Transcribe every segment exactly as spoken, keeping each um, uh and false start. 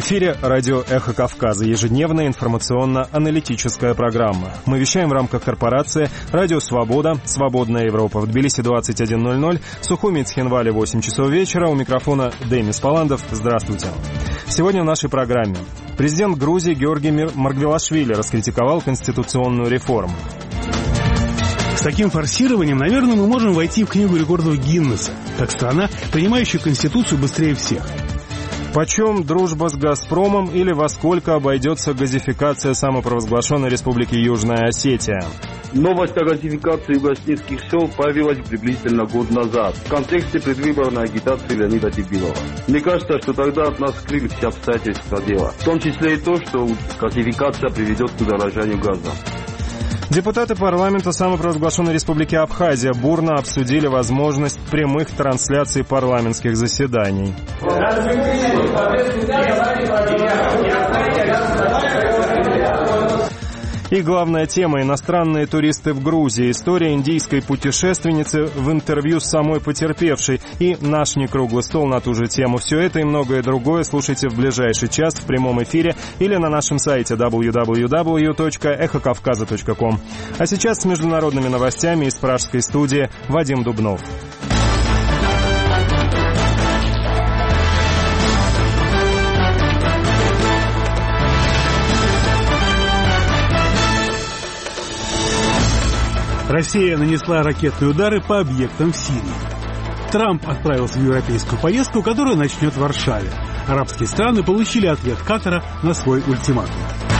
В эфире радио «Эхо Кавказа», ежедневная информационно-аналитическая программа. Мы вещаем в рамках корпорации «Радио Свобода», «Свободная Европа» в Тбилиси двадцать один ноль ноль, Сухуми, Цхинвале восемь часов вечера. У микрофона Демис Паландов. Здравствуйте. Сегодня в нашей программе президент Грузии Георгий Маргвелашвили раскритиковал конституционную реформу. С таким форсированием, наверное, мы можем войти в книгу рекордов Гиннесса, как страна, принимающая Конституцию быстрее всех. Почем дружба с «Газпромом» или во сколько обойдется газификация самопровозглашенной республики Южная Осетия? Новость о газификации юго-осетских сел появилась приблизительно год назад в контексте предвыборной агитации Леонида Дебилова. Мне кажется, что тогда от нас скрыли все обстоятельства дела, в том числе и то, что газификация приведет к удорожанию газа. Депутаты парламента самопровозглашенной республики Абхазия бурно обсудили возможность прямых трансляций парламентских заседаний. И главная тема – иностранные туристы в Грузии. История индийской путешественницы в интервью с самой потерпевшей. И наш некруглый стол на ту же тему. Все это и многое другое слушайте в ближайший час в прямом эфире или на нашем сайте дабл ю дабл ю дабл ю точка эхо кавказа точка ком. А сейчас с международными новостями из пражской студии Вадим Дубнов. Россия нанесла ракетные удары по объектам в Сирии. Трамп отправился в европейскую поездку, которую начнет в Варшаве. Арабские страны получили ответ Катара на свой ультиматум.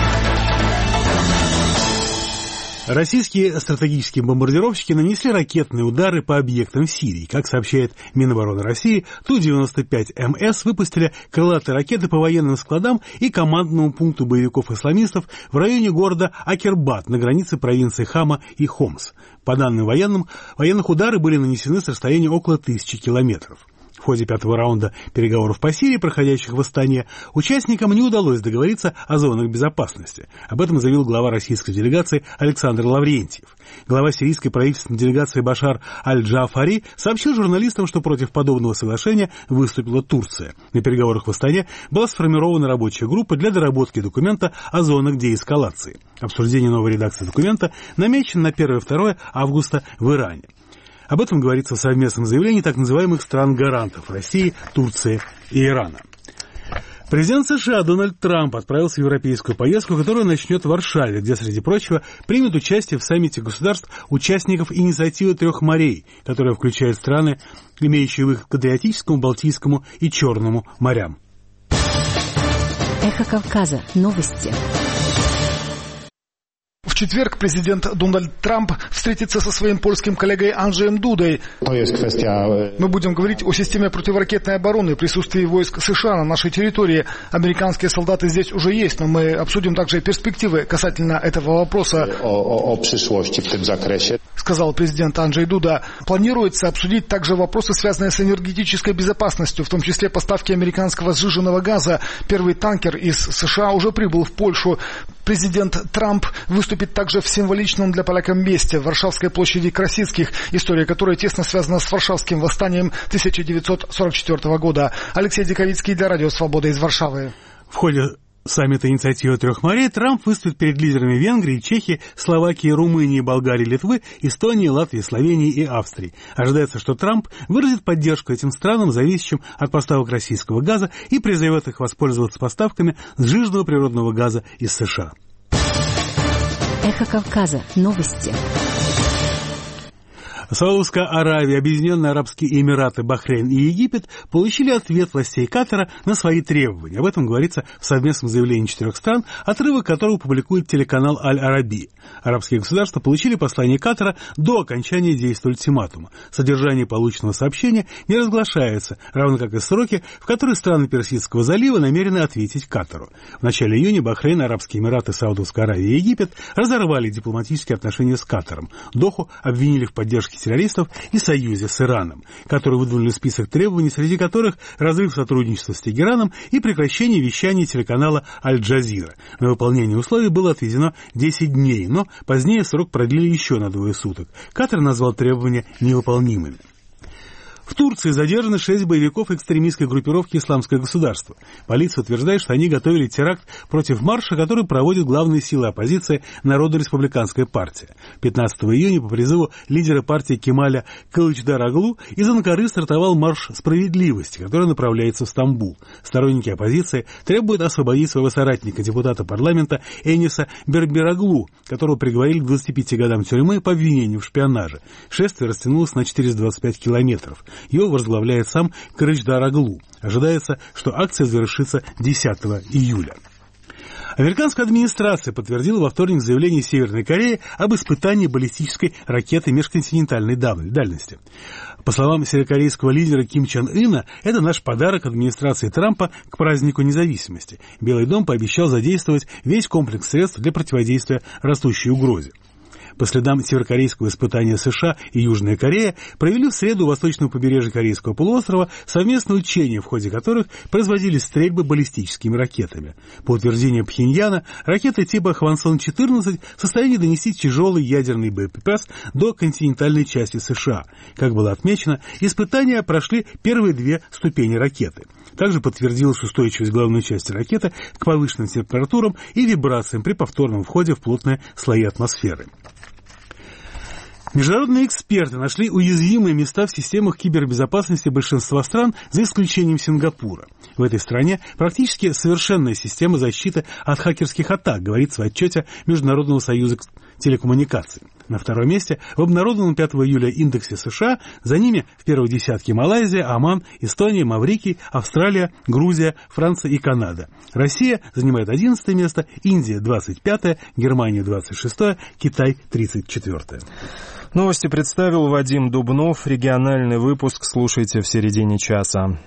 Российские стратегические бомбардировщики нанесли ракетные удары по объектам в Сирии. Как сообщает Минобороны России, Ту девяносто пять эм эс выпустили крылатые ракеты по военным складам и командному пункту боевиков-исламистов в районе города Акербат на границе провинций Хама и Хомс. По данным военным, военных удары были нанесены с расстояния около тысячи километров. В ходе пятого раунда переговоров по Сирии, проходящих в Астане, участникам не удалось договориться о зонах безопасности. Об этом заявил глава российской делегации Александр Лаврентьев. Глава сирийской правительственной делегации Башар Аль-Джаафари сообщил журналистам, что против подобного соглашения выступила Турция. На переговорах в Астане была сформирована рабочая группа для доработки документа о зонах деэскалации. Обсуждение новой редакции документа намечено на первое-второе августа в Иране. Об этом говорится в совместном заявлении так называемых стран-гарантов России, Турции и Ирана. Президент США Дональд Трамп отправился в европейскую поездку, которая начнет в Варшаве, где, среди прочего, примет участие в саммите государств-участников инициативы трех морей, которая включает страны, имеющие выход к Адриатическому, Балтийскому и Черному морям. Эхо Кавказа. Новости. В четверг президент Дональд Трамп встретится со своим польским коллегой Анджеем Дудой. Мы будем говорить о системе противоракетной обороны, присутствии войск США на нашей территории. Американские солдаты здесь уже есть, но мы обсудим также перспективы касательно этого вопроса, о, о пришлости в этом закресе, сказал президент Анджей Дуда. Планируется обсудить также вопросы, связанные с энергетической безопасностью, в том числе поставки американского сжиженного газа. Первый танкер из США уже прибыл в Польшу. Президент Трамп выступит также в символичном для поляков месте, в Варшавской площади Красицких, история которой тесно связана с Варшавским восстанием тысяча девятьсот сорок четвёртого года. Алексей Диковицкий для Радио Свобода из Варшавы. В ходе саммита «Инициатива трех морей» Трамп выступит перед лидерами Венгрии, Чехии, Словакии, Румынии, Болгарии, Литвы, Эстонии, Латвии, Словении и Австрии. Ожидается, что Трамп выразит поддержку этим странам, зависящим от поставок российского газа, и призовет их воспользоваться поставками сжиженного природного газа из США. Эхо Кавказа. Новости. Саудовская Аравия, Объединенные Арабские Эмираты, Бахрейн и Египет получили ответ властей Катара на свои требования. Об этом говорится в совместном заявлении четырех стран, отрывок которого публикует телеканал Аль-Араби. Арабские государства получили послание Катара до окончания действия ультиматума. Содержание полученного сообщения не разглашается, равно как и сроки, в которые страны Персидского залива намерены ответить Катару. В начале июня Бахрейн, Арабские Эмираты, Саудовская Аравия и Египет разорвали дипломатические отношения с Катаром. Доху обвинили в поддержке террористов и союзе с Ираном, которые выдвинули список требований, среди которых разрыв сотрудничества с Тегераном и прекращение вещания телеканала Аль-Джазира. На выполнение условий было отведено десять дней, но позднее срок продлили еще на двое суток. Катар назвал требования невыполнимыми. В Турции задержаны шесть боевиков экстремистской группировки «Исламское государство». Полиция утверждает, что они готовили теракт против марша, который проводят главные силы оппозиции Народно-республиканская партия. пятнадцатого июня по призыву лидера партии Кемаля Кылычдароглу из Анкары стартовал марш справедливости, который направляется в Стамбул. Сторонники оппозиции требуют освободить своего соратника, депутата парламента Эниса Бербероглу, которого приговорили к двадцати пяти годам тюрьмы по обвинению в шпионаже. Шествие растянулось на четыреста двадцать пять километров. Его возглавляет сам Кылычдароглу. Ожидается, что акция завершится десятого июля. Американская администрация подтвердила во вторник заявление Северной Кореи об испытании баллистической ракеты межконтинентальной дальности. По словам северокорейского лидера Ким Чен Ына, это наш подарок администрации Трампа к празднику независимости. Белый дом пообещал задействовать весь комплекс средств для противодействия растущей угрозе. По следам северокорейского испытания США и Южная Корея провели в среду у восточного побережья Корейского полуострова совместные учения, в ходе которых производились стрельбы баллистическими ракетами. По утверждению Пхеньяна, ракеты типа Хвансон четырнадцать в состоянии донести тяжелый ядерный боеприпас до континентальной части США. Как было отмечено, испытания прошли первые две ступени ракеты. Также подтвердилась устойчивость головной части ракеты к повышенным температурам и вибрациям при повторном входе в плотные слои атмосферы. Международные эксперты нашли уязвимые места в системах кибербезопасности большинства стран, за исключением Сингапура. В этой стране практически совершенная система защиты от хакерских атак, говорится в отчете Международного союза телекоммуникаций. На втором месте в обнародованном пятого июля индексе США, за ними в первой десятке Малайзия, Оман, Эстония, Маврикий, Австралия, Грузия, Франция и Канада. Россия занимает одиннадцатое место, Индия двадцать пятое, Германия двадцать шестое, Китай тридцать четвёртое. Новости представил Вадим Дубнов. Региональный выпуск слушайте в середине часа.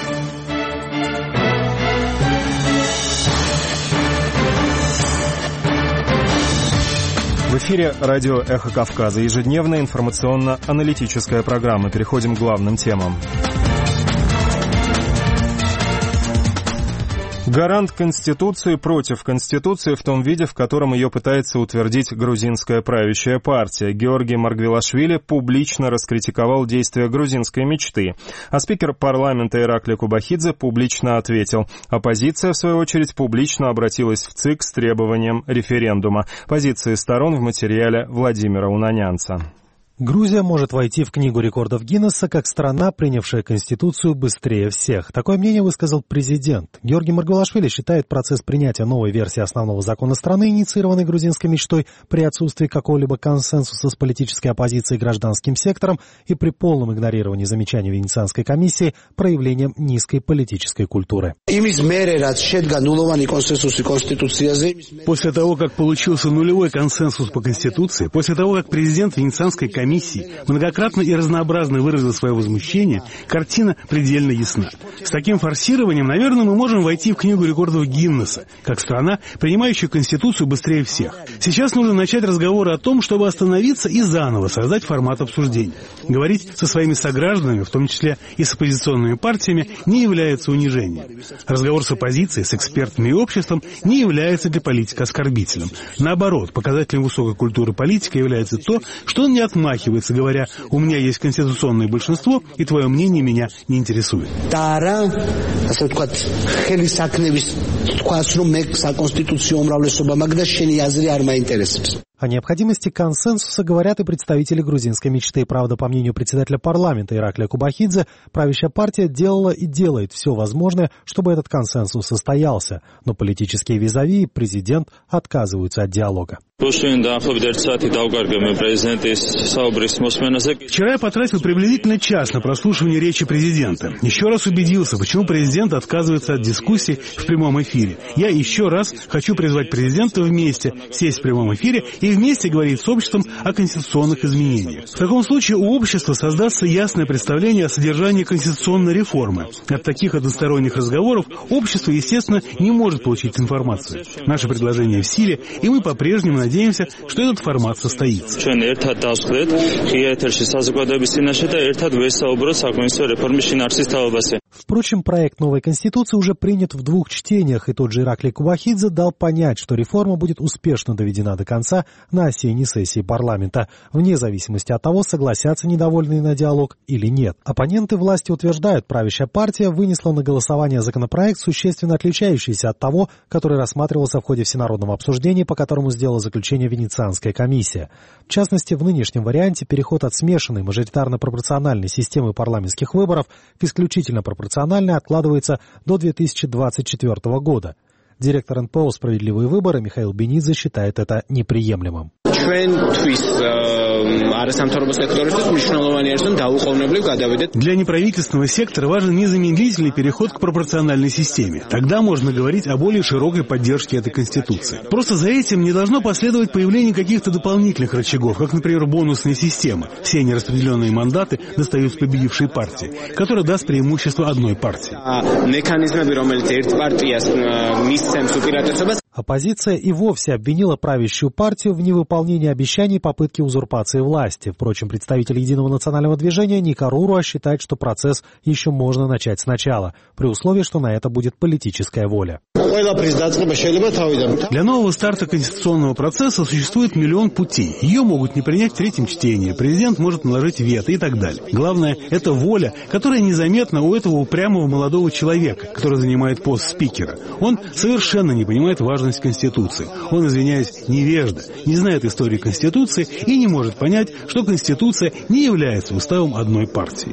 В эфире радио «Эхо Кавказа». Ежедневная информационно-аналитическая программа. Переходим к главным темам. Гарант Конституции против Конституции в том виде, в котором ее пытается утвердить грузинская правящая партия. Георгий Маргвелашвили публично раскритиковал действия грузинской мечты. А спикер парламента Ираклий Кубахидзе публично ответил. Оппозиция, в свою очередь, публично обратилась в ЦИК с требованием референдума. Позиции сторон в материале Владимира Унанянца. Грузия может войти в Книгу рекордов Гиннесса как страна, принявшая Конституцию быстрее всех. Такое мнение высказал президент. Георгий Маргвелашвили считает процесс принятия новой версии основного закона страны, инициированной грузинской мечтой, при отсутствии какого-либо консенсуса с политической оппозицией и гражданским сектором и при полном игнорировании замечаний Венецианской комиссии, проявлением низкой политической культуры. После того, как получился нулевой консенсус по Конституции, после того, как президент Венецианской комиссии многократно и разнообразно выразил свое возмущение, картина предельно ясна. С таким форсированием, наверное, мы можем войти в Книгу рекордов Гиннесса, как страна, принимающая Конституцию быстрее всех. Сейчас нужно начать разговоры о том, чтобы остановиться и заново создать формат обсуждения. Говорить со своими согражданами, в том числе и с оппозиционными партиями, не является унижением. Разговор с оппозицией, с экспертами и обществом не является для политика оскорбительным. Наоборот, показателем высокой культуры политика является то, что он не отмахивается, говоря, у меня есть конституционное большинство, и твое мнение меня не интересует. О необходимости консенсуса говорят и представители грузинской мечты. Правда, по мнению председателя парламента Ираклия Кубахидзе, правящая партия делала и делает все возможное, чтобы этот консенсус состоялся. Но политические визави и президент отказываются от диалога. Вчера я потратил приблизительно час на прослушивание речи президента. Еще раз убедился, почему президент отказывается от дискуссий в прямом эфире. Я еще раз хочу призвать президента вместе сесть в прямом эфире и вместе говорить с обществом о конституционных изменениях. В таком случае у общества создастся ясное представление о содержании конституционной реформы. От таких односторонних разговоров общество, естественно, не может получить информацию. Наше предложение в силе, и мы по-прежнему надеемся, что этот формат состоится. Впрочем, проект новой Конституции уже принят в двух чтениях, и тот же Ираклий Кубахидзе дал понять, что реформа будет успешно доведена до конца на осенней сессии парламента, вне зависимости от того, согласятся недовольные на диалог или нет. Оппоненты власти утверждают, правящая партия вынесла на голосование законопроект, существенно отличающийся от того, который рассматривался в ходе всенародного обсуждения, по которому сделала заключение Венецианская комиссия. В частности, в нынешнем варианте переход от смешанной мажоритарно-пропорциональной системы парламентских выборов к исключительно пропорциональной откладывается до две тысячи двадцать четвёртого года. Директор эн пэ о «Справедливые выборы» Михаил Бенидзе считает это неприемлемым. Для неправительственного сектора важен незамедлительный переход к пропорциональной системе. Тогда можно говорить о более широкой поддержке этой Конституции. Просто за этим не должно последовать появление каких-то дополнительных рычагов, как, например, бонусная система. Все нераспределенные мандаты достаются победившей партии, которая даст преимущество одной партии. Оппозиция и вовсе обвинила правящую партию в невыполнении обещаний и попытки узурпации власти. Впрочем, представитель Единого национального движения Ника Руруа считает, что процесс еще можно начать сначала, при условии, что на это будет политическая воля. Для нового старта конституционного процесса существует миллион путей. Ее могут не принять в третьем чтении, президент может наложить вето и так далее. Главное, это воля, которая незаметна у этого упрямого молодого человека, который занимает пост спикера. Он совершенно не понимает важность Конституции. Он, извиняюсь, невежда, не знает истории Конституции и не может понять, что Конституция не является уставом одной партии.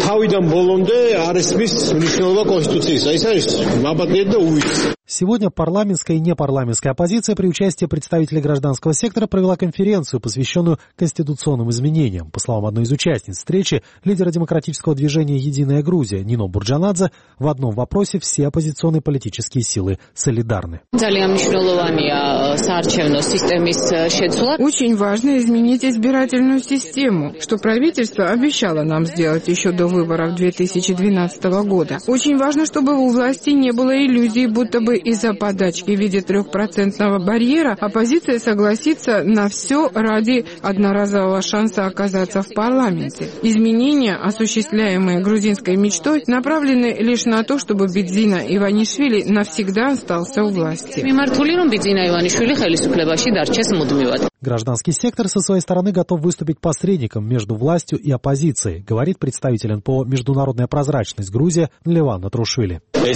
Сегодня парламентская и непарламентская оппозиция при участии представителей гражданского сектора провела конференцию, посвященную конституционным изменениям. По словам одной из участниц встречи, лидера демократического движения «Единая Грузия» Нино Бурджанадзе, в одном вопросе все оппозиционные политические силы солидарны. Очень важно изменить избирательную систему, что правительство обещало нам сделать еще до выборов две тысячи двенадцатого года. Очень важно, чтобы у власти не было иллюзий, будто бы из-за подачки в виде трехпроцентного барьера оппозиция согласится на все ради одноразового шанса оказаться в парламенте. Изменения, осуществляемые грузинской мечтой, направлены лишь на то, чтобы Бидзина Иванишвили навсегда остался у власти. Гражданский сектор со своей стороны готов выступить посредником между властью и оппозицией, говорит представитель эн пэ о «Международная прозрачность Грузия» Леван Натрушвили. Это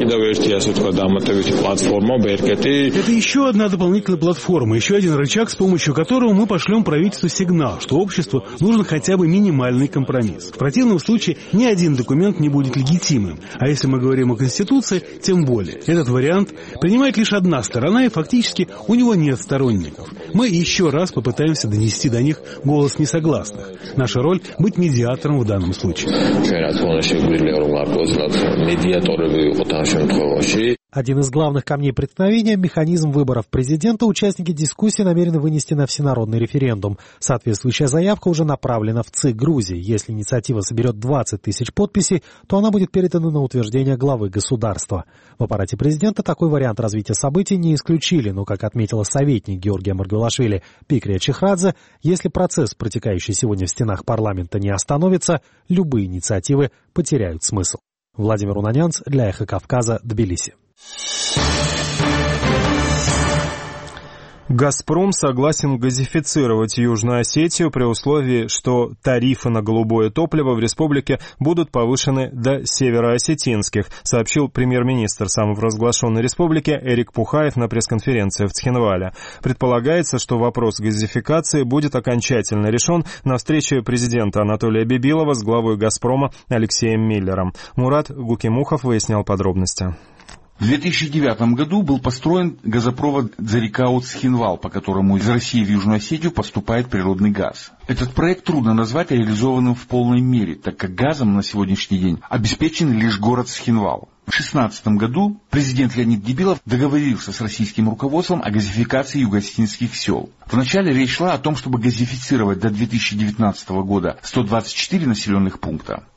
еще одна дополнительная платформа, еще один рычаг, с помощью которого мы пошлем правительству сигнал, что обществу нужен хотя бы минимальный компромисс. В противном случае ни один документ не будет легитимным, а если мы говорим о Конституции, тем более. Этот вариант принимает лишь одна сторона, и фактически у него нет сторонников. Мы еще раз попытаемся донести до них голос несогласных. Наша роль — быть медиатором в данном случае. Один из главных камней преткновения – механизм выборов президента. Участники дискуссии намерены вынести на всенародный референдум. Соответствующая заявка уже направлена в ЦИК Грузии. Если инициатива соберет двадцать тысяч подписей, то она будет передана на утверждение главы государства. В аппарате президента такой вариант развития событий не исключили, но, как отметила советник Георгия Маргвелашвили Пикрия Чехрадзе, если процесс, протекающий сегодня в стенах парламента, не остановится, любые инициативы потеряют смысл. Владимир Унанянц для Эхо Кавказа, Тбилиси. «Газпром» согласен газифицировать Южную Осетию при условии, что тарифы на голубое топливо в республике будут повышены до североосетинских, сообщил премьер-министр самопровозглашенной республики Эрик Пухаев на пресс-конференции в Цхинвале. Предполагается, что вопрос газификации будет окончательно решен на встрече президента Анатолия Бибилова с главой «Газпрома» Алексеем Миллером. Мурат Гукимухов выяснял подробности. В две тысячи девятом году был построен газопровод Дзарикаут-Цхинвал, по которому из России в Южную Осетию поступает природный газ. Этот проект трудно назвать реализованным в полной мере, так как газом на сегодняшний день обеспечен лишь город Цхинвал. В две тысячи шестнадцатом году президент Леонид Дебилов договорился с российским руководством о газификации юго-осетинских сел. Вначале речь шла о том, чтобы газифицировать до две тысячи девятнадцатого года сто двадцать четыре населенных пункта.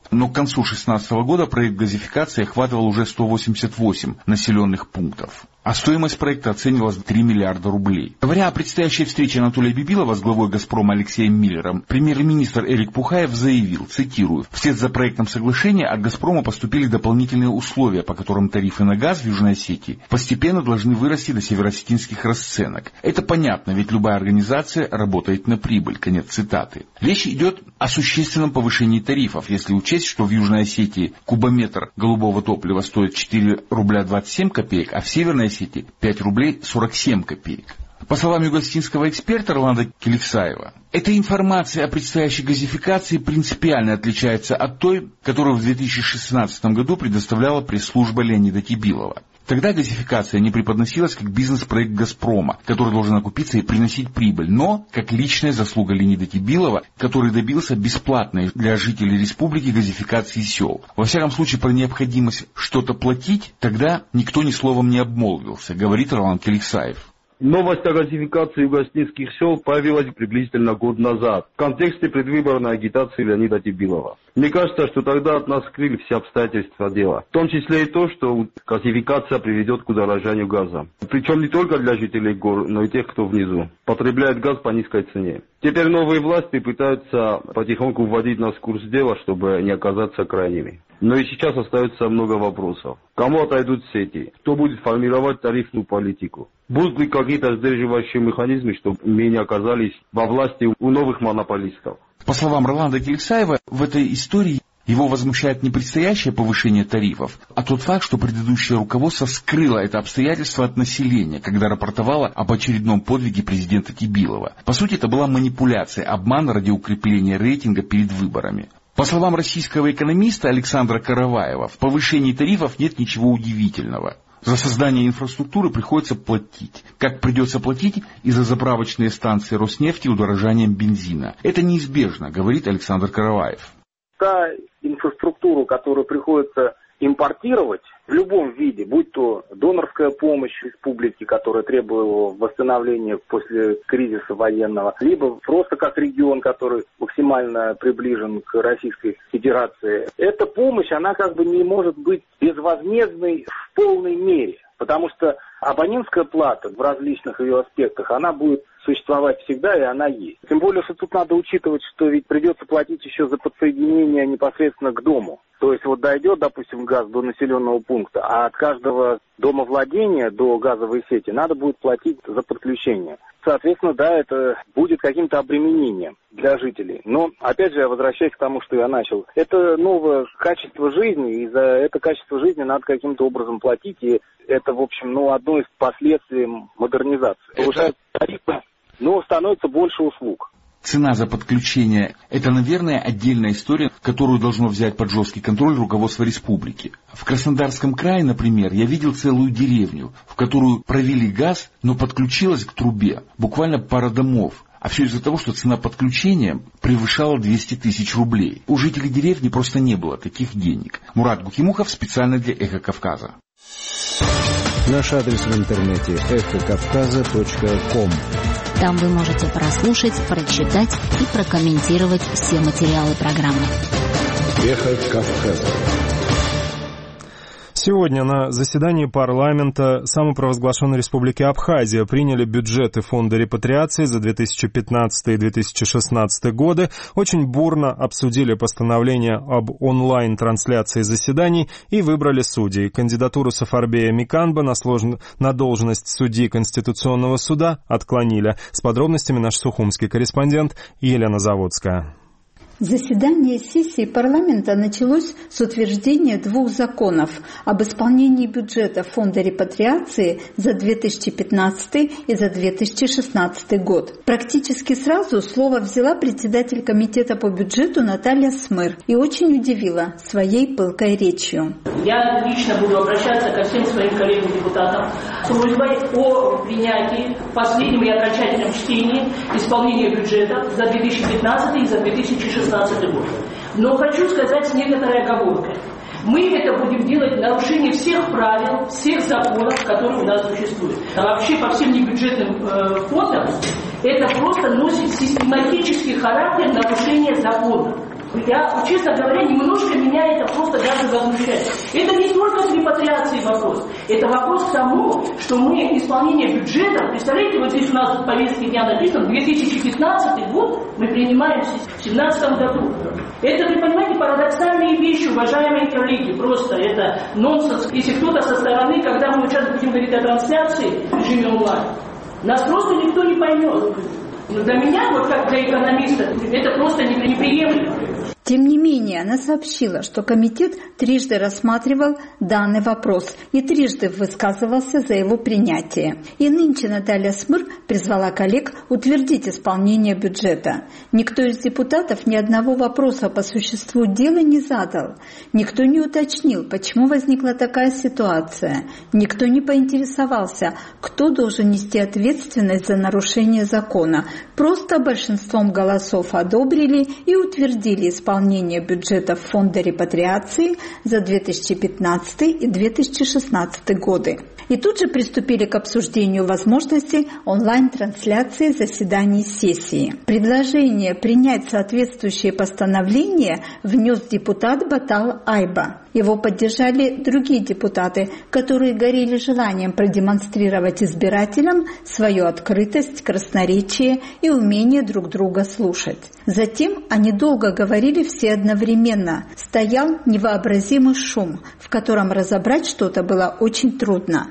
Но к концу две тысячи шестнадцатого года проект газификации охватывал уже сто восемьдесят восемь населенных пунктов. А стоимость проекта оценивалась в три миллиарда рублей. Говоря о предстоящей встрече Анатолия Бибилова с главой «Газпрома» Алексеем Миллером, премьер-министр Эрик Пухаев заявил, цитирую, «Вслед за проектом соглашения от «Газпрома» поступили дополнительные условия, по которым тарифы на газ в Южной Осетии постепенно должны вырасти до североосетинских расценок. Это понятно, ведь любая организация работает на прибыль». Конец цитаты. Речь идет о существенном повышении тарифов, если учесть, что в Южной Осетии кубометр голубого топлива стоит четыре рубля двадцать семь копеек, а в Северной Осетии пять рублей сорок семь копеек. По словам югоосетинского эксперта Роланда Келексаева, эта информация о предстоящей газификации принципиально отличается от той, которую в две тысячи шестнадцатом году предоставляла пресс-служба Леонида Тибилова. Тогда газификация не преподносилась как бизнес-проект «Газпрома», который должен окупиться и приносить прибыль, но как личная заслуга Леонида Тибилова, который добился бесплатной для жителей республики газификации сел. Во всяком случае, про необходимость что-то платить тогда никто ни словом не обмолвился, говорит Роланд Келексаев. Новость о газификации юго-осетинских сел появилась приблизительно год назад в контексте предвыборной агитации Леонида Тибилова. Мне кажется, что тогда от нас скрыли все обстоятельства дела, в том числе и то, что газификация приведет к удорожанию газа. Причем не только для жителей гор, но и тех, кто внизу потребляет газ по низкой цене. Теперь новые власти пытаются потихоньку вводить нас в курс дела, чтобы не оказаться крайними. Но и сейчас остается много вопросов. Кому отойдут сети? Кто будет формировать тарифную политику? Будут ли какие-то сдерживающие механизмы, чтобы мы не оказались во власти у новых монополистов? По словам Роланда Келексаева, в этой истории его возмущает не предстоящее повышение тарифов, а тот факт, что предыдущее руководство скрыло это обстоятельство от населения, когда рапортовало об очередном подвиге президента Тибилова. По сути, это была манипуляция, обман ради укрепления рейтинга перед выборами. По словам российского экономиста Александра Караваева, в повышении тарифов нет ничего удивительного. За создание инфраструктуры приходится платить. Как придется платить и за заправочные станции Роснефти удорожанием бензина. Это неизбежно, говорит Александр Караваев. Та инфраструктуру, которую приходится импортировать в любом виде, будь то донорская помощь республики, которая требовала восстановления после кризиса военного, либо просто как регион, который максимально приближен к Российской Федерации. Эта помощь, она как бы не может быть безвозмездной в полной мере, потому что абонентская плата в различных ее аспектах, она будет существовать всегда, и она есть. Тем более, что тут надо учитывать, что ведь придется платить еще за подсоединение непосредственно к дому. То есть вот дойдет, допустим, газ до населенного пункта, а от каждого домовладения до газовой сети надо будет платить за подключение. Соответственно, да, это будет каким-то обременением для жителей. Но, опять же, я возвращаюсь к тому, что я начал. Это новое качество жизни, и за это качество жизни надо каким-то образом платить, и это, в общем, ну, одно из последствий модернизации. Повышаются тарифы, но становится больше услуг. Цена за подключение – это, наверное, отдельная история, которую должно взять под жесткий контроль руководство республики. В Краснодарском крае, например, я видел целую деревню, в которую провели газ, но подключилась к трубе буквально пара домов. А все из-за того, что цена подключения превышала двести тысяч рублей. У жителей деревни просто не было таких денег. Мурат Гукимухов специально для «Эхо Кавказа». Наш адрес в интернете эхо кавказа точка ком. Там вы можете прослушать, прочитать и прокомментировать все материалы программы. «Эхо Кавказа». Сегодня на заседании парламента самопровозглашенной республики Абхазия приняли бюджеты фонда репатриации за две тысячи пятнадцатый и две тысячи шестнадцатый годы, очень бурно обсудили постановление об онлайн-трансляции заседаний и выбрали судей. Кандидатуру Сафарбея Миканба на, слож... на должность судьи Конституционного суда отклонили. С подробностями наш сухумский корреспондент Елена Заводская. Заседание сессии парламента началось с утверждения двух законов об исполнении бюджета Фонда репатриации за две тысячи пятнадцатый и за две тысячи шестнадцатый год. Практически сразу слово взяла председатель комитета по бюджету Наталья Смыр и очень удивила своей пылкой речью. Я лично буду обращаться ко всем своим коллегам-депутатам с просьбой о принятии в последнем и окончательном чтении исполнения бюджета за две тысячи пятнадцатый и за две тысячи шестнадцатый год. Но хочу сказать с некоторой оговоркой. Мы это будем делать в нарушении всех правил, всех законов, которые у нас существуют. А вообще по всем небюджетным э, фондам это просто носит систематический характер нарушения законов. Я, честно говоря, немножко меня это просто даже возмущает. Это не только с репатриацией вопрос. Это вопрос к тому, что мы исполнение бюджета, представляете, вот здесь у нас в повестке дня написано, две тысячи пятнадцатый год мы принимаем в две тысячи семнадцатом году. Это, вы понимаете, парадоксальные вещи, уважаемые коллеги, просто это нонсенс. Если кто-то со стороны, когда мы сейчас будем говорить о трансляции в режиме онлайн, нас просто никто не поймет. Но для меня, вот как для экономиста, это просто неприемлемо. Тем не менее, она сообщила, что комитет трижды рассматривал данный вопрос и трижды высказывался за его принятие. И нынче Наталья Смыр призвала коллег утвердить исполнение бюджета. Никто из депутатов ни одного вопроса по существу дела не задал. Никто не уточнил, почему возникла такая ситуация. Никто не поинтересовался, кто должен нести ответственность за нарушение закона. Просто большинством голосов одобрили и утвердили исполнение бюджета Фонда репатриации за две тысячи пятнадцатый и две тысячи шестнадцатый годы. И тут же приступили к обсуждению возможности онлайн-трансляции заседаний сессии. Предложение принять соответствующее постановление внес депутат Батал Айба. Его поддержали другие депутаты, которые горели желанием продемонстрировать избирателям свою открытость, красноречие и умение друг друга слушать. Затем они долго говорили все одновременно. Стоял невообразимый шум, в котором разобрать что-то было очень трудно.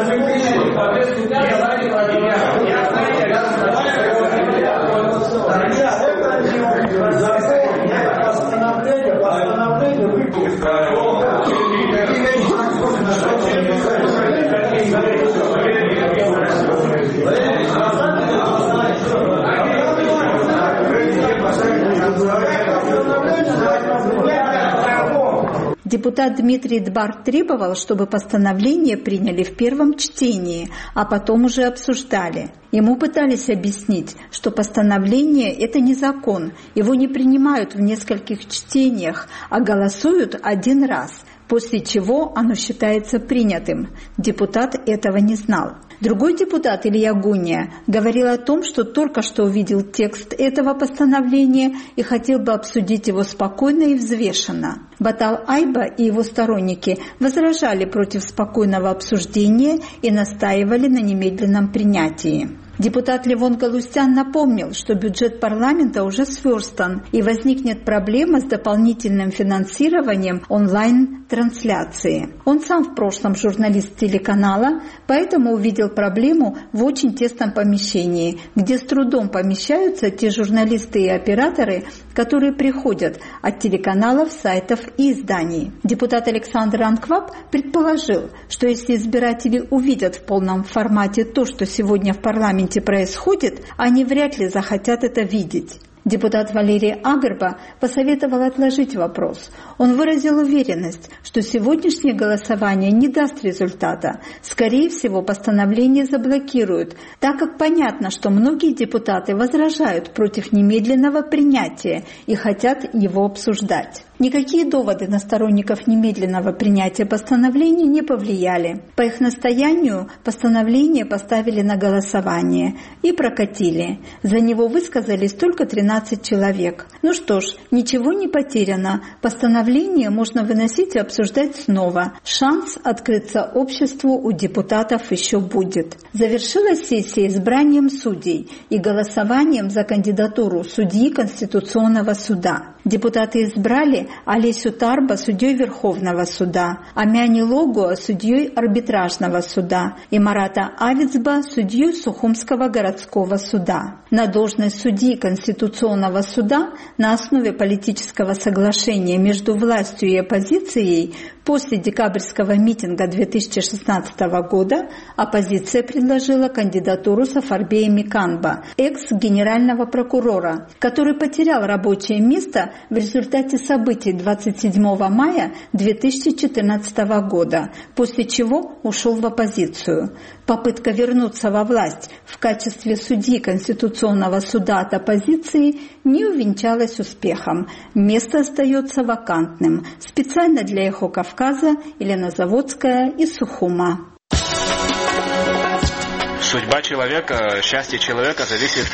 Депутат Дмитрий Дбар требовал, чтобы постановление приняли в первом чтении, а потом уже обсуждали. Ему пытались объяснить, что постановление – это не закон, его не принимают в нескольких чтениях, а голосуют один раз, после чего оно считается принятым. Депутат этого не знал. Другой депутат, Илья Гуния, говорил о том, что только что увидел текст этого постановления и хотел бы обсудить его спокойно и взвешенно. Батал Айба и его сторонники возражали против спокойного обсуждения и настаивали на немедленном принятии. Депутат Левон Галустян напомнил, что бюджет парламента уже сверстан и возникнет проблема с дополнительным финансированием онлайн-трансляции. Он сам в прошлом журналист телеканала, поэтому увидел проблему в очень тесном помещении, где с трудом помещаются те журналисты и операторы, которые приходят от телеканалов, сайтов и изданий. Депутат Александр Анкваб предположил, что если избиратели увидят в полном формате то, что сегодня в парламенте происходит, они вряд ли захотят это видеть. Депутат Валерий Агрба посоветовал отложить вопрос. Он выразил уверенность, что сегодняшнее голосование не даст результата. Скорее всего, постановление заблокируют, так как понятно, что многие депутаты возражают против немедленного принятия и хотят его обсуждать. Никакие доводы на сторонников немедленного принятия постановления не повлияли. По их настоянию постановление поставили на голосование и прокатили. За него высказались только тринадцать человек. Ну что ж, ничего не потеряно. Постановление можно выносить и обсуждать снова. Шанс открыться обществу у депутатов еще будет. Завершилась сессия избранием судей и голосованием за кандидатуру судьи Конституционного суда. Депутаты избрали Олесю Тарба судьей Верховного суда, Амяни Логуа судьей Арбитражного суда и Марата Авицба судьей Сухумского городского суда. На должность судьи Конституционного суда на основе политического соглашения между властью и оппозицией после декабрьского митинга две тысячи шестнадцатого года оппозиция предложила кандидатуру Сафарбея Миканба, экс-генерального прокурора, который потерял рабочее место в результате событий двадцать седьмого мая две тысячи четырнадцатого года, после чего ушел в оппозицию. Попытка вернуться во власть в качестве судьи Конституционного суда от оппозиции не увенчалась успехом. Место остается вакантным. Специально для «Эхо Кавказа» Елена Заводская из Сухума. Судьба человека, счастье человека зависит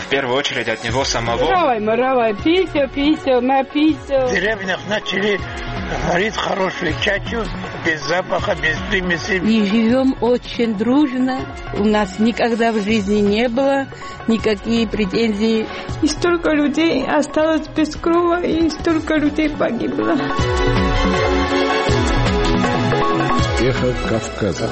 в первую очередь от него самого. В деревнях начали варить хорошую чачу, без запаха, без примесей. И живем очень дружно. У нас никогда в жизни не было никаких претензий. И столько людей осталось без крова, и столько людей погибло. Эхо Кавказа.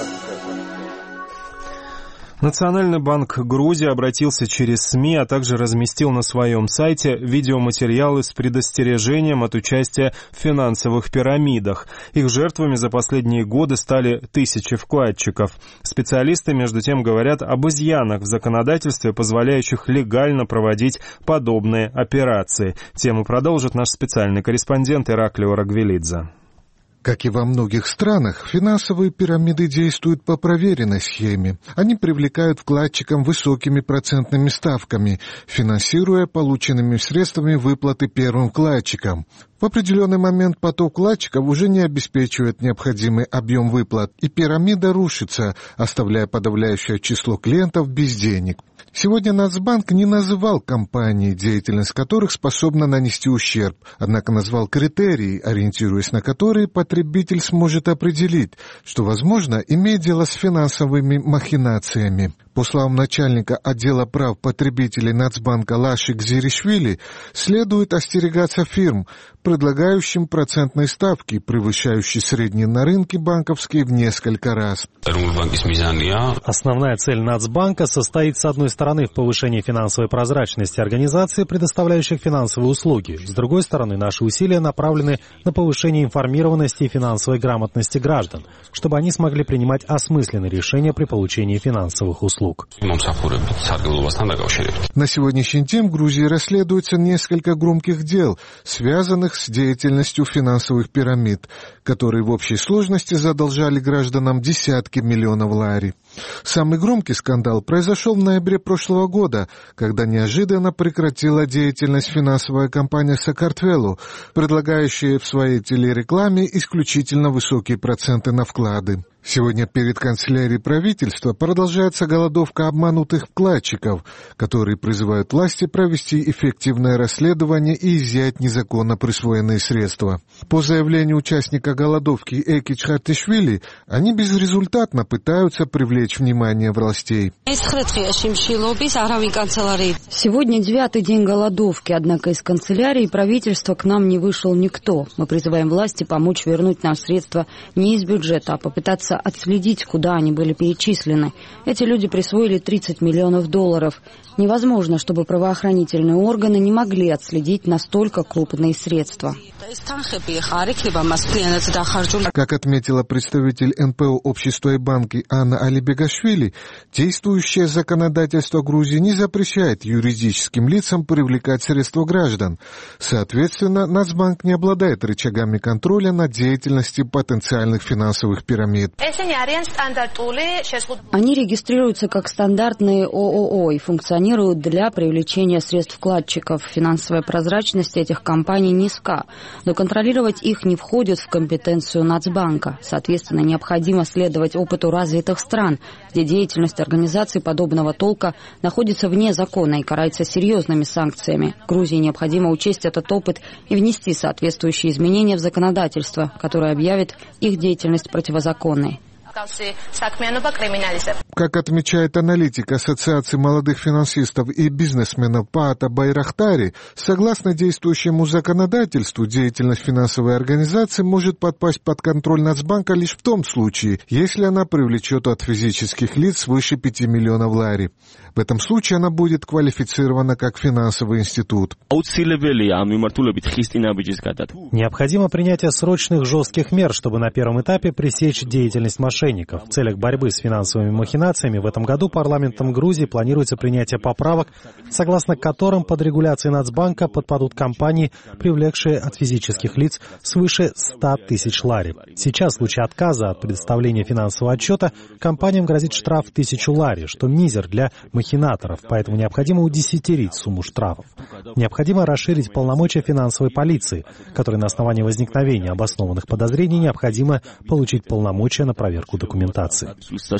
Национальный банк Грузии обратился через СМИ, а также разместил на своем сайте видеоматериалы с предостережением от участия в финансовых пирамидах. Их жертвами за последние годы стали тысячи вкладчиков. Специалисты, между тем, говорят об изъянах в законодательстве, позволяющих легально проводить подобные операции. Тему продолжит наш специальный корреспондент Ираклио Рагвелидзе. Как и во многих странах, финансовые пирамиды действуют по проверенной схеме. Они привлекают вкладчикам высокими процентными ставками, финансируя полученными средствами выплаты первым вкладчикам. В определенный момент поток вкладчиков уже не обеспечивает необходимый объем выплат, и пирамида рушится, оставляя подавляющее число клиентов без денег. Сегодня Нацбанк не называл компании, деятельность которых способна нанести ущерб, однако назвал критерии, ориентируясь на которые потребитель сможет определить, что, возможно, имеет дело с финансовыми махинациями. По словам начальника отдела прав потребителей Нацбанка Лаши Гзиришвили, следует остерегаться фирм, предлагающим процентные ставки, превышающие средние на рынке банковские в несколько раз. Основная цель Нацбанка состоит, с одной стороны, в повышении финансовой прозрачности организаций, предоставляющих финансовые услуги. С другой стороны, наши усилия направлены на повышение информированности и финансовой грамотности граждан, чтобы они смогли принимать осмысленные решения при получении финансовых услуг. На сегодняшний день в Грузии расследуется несколько громких дел, связанных с деятельностью финансовых пирамид, которые в общей сложности задолжали гражданам десятки миллионов лари. Самый громкий скандал произошел в ноябре прошлого года, когда неожиданно прекратила деятельность финансовая компания «Сакартвелу», предлагающая в своей телерекламе исключительно высокие проценты на вклады. Сегодня перед канцелярией правительства продолжается голодовка обманутых вкладчиков, которые призывают власти провести эффективное расследование и изъять незаконно присвоенные средства. По заявлению участника голодовки Эки Чхартишвили, они безрезультатно пытаются привлечь внимание властей. Сегодня девятый день голодовки, однако из канцелярии правительства к нам не вышел никто. Мы призываем власти помочь вернуть нам средства не из бюджета, а попытаться отследить, куда они были перечислены. Эти люди присвоили тридцать миллионов долларов. Невозможно, чтобы правоохранительные органы не могли отследить настолько крупные средства. Как отметила представитель эн пэ о общества и банки Анна Алибегашвили, действующее законодательство Грузии не запрещает юридическим лицам привлекать средства граждан. Соответственно, Нацбанк не обладает рычагами контроля над деятельностью потенциальных финансовых пирамид. Они регистрируются как стандартные о о о и функционируют для привлечения средств вкладчиков. Финансовая прозрачность этих компаний низка, но контролировать их не входит в компетенцию Нацбанка. Соответственно, необходимо следовать опыту развитых стран, где деятельность организаций подобного толка находится вне закона и карается серьезными санкциями. Грузии необходимо учесть этот опыт и внести соответствующие изменения в законодательство, которое объявит их деятельность противозаконной. Как отмечает аналитик Ассоциации молодых финансистов и бизнесменов Паата Байрахтари, согласно действующему законодательству, деятельность финансовой организации может подпасть под контроль Нацбанка лишь в том случае, если она привлечет от физических лиц свыше пяти миллионов лари. В этом случае она будет квалифицирована как финансовый институт. Необходимо принятие срочных жестких мер, чтобы на первом этапе пресечь деятельность мошенников. В целях борьбы с финансовыми махинациями в этом году парламентом Грузии планируется принятие поправок, согласно которым под регуляцией Нацбанка подпадут компании, привлекшие от физических лиц свыше ста тысяч лари. Сейчас в случае отказа от предоставления финансового отчета компаниям грозит штраф в тысячу лари, что мизер для махинаторов, поэтому необходимо удесятерить сумму штрафов. Необходимо расширить полномочия финансовой полиции, которой на основании возникновения обоснованных подозрений необходимо получить полномочия на проверку документации.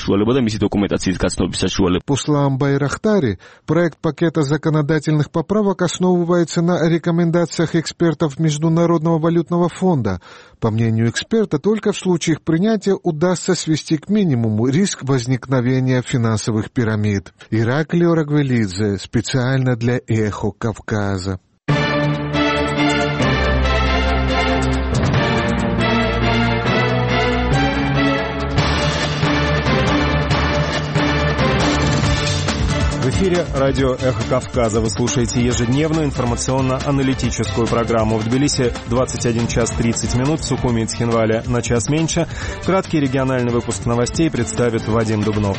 По словам Байрахтари, проект пакета законодательных поправок основывается на рекомендациях экспертов Международного валютного фонда. По мнению эксперта, только в случае их принятия удастся свести к минимуму риск возникновения финансовых пирамид. Ираклий Орагвелидзе, специально для «Эхо Кавказа». В эфире радио «Эхо Кавказа». Вы слушаете ежедневную информационно-аналитическую программу. В Тбилиси двадцать один час тридцать минут, в Сухуми и Цхинвале на час меньше. Краткий региональный выпуск новостей представит Вадим Дубнов.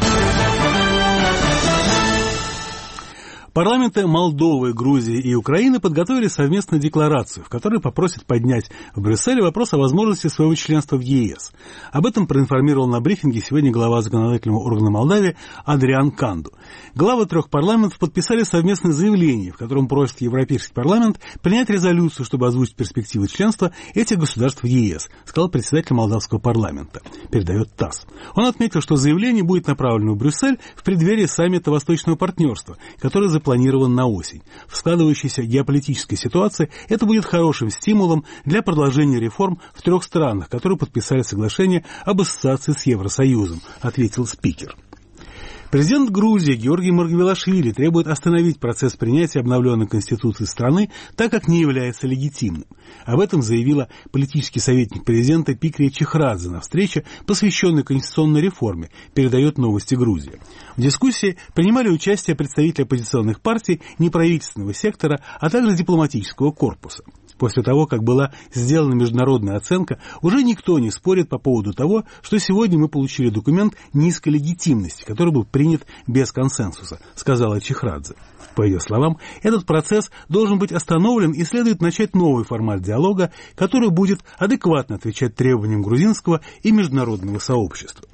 Парламенты Молдовы, Грузии и Украины подготовили совместную декларацию, в которой попросят поднять в Брюсселе вопрос о возможности своего членства в ЕС. Об этом проинформировал на брифинге сегодня глава законодательного органа Молдавии Адриан Канду. Главы трех парламентов подписали совместное заявление, в котором просят Европейский парламент принять резолюцию, чтобы озвучить перспективы членства этих государств в ЕС, сказал председатель молдавского парламента, передает ТАСС. Он отметил, что заявление будет направлено в Брюссель в преддверии саммита Восточного партнерства, который запланирован на осень. В складывающейся геополитической ситуации это будет хорошим стимулом для продолжения реформ в трех странах, которые подписали соглашение об ассоциации с Евросоюзом, ответил спикер. Президент Грузии Георгий Маргвелашвили требует остановить процесс принятия обновленной конституции страны, так как не является легитимным. Об этом заявила политический советник президента Пикрия Чехрадзе на встрече, посвященной конституционной реформе, передает «Новости Грузии». В дискуссии принимали участие представители оппозиционных партий, неправительственного сектора, а также дипломатического корпуса. После того, как была сделана международная оценка, уже никто не спорит по поводу того, что сегодня мы получили документ низкой легитимности, который был принят без консенсуса, сказала Чехрадзе. По ее словам, этот процесс должен быть остановлен и следует начать новый формат диалога, который будет адекватно отвечать требованиям грузинского и международного сообщества.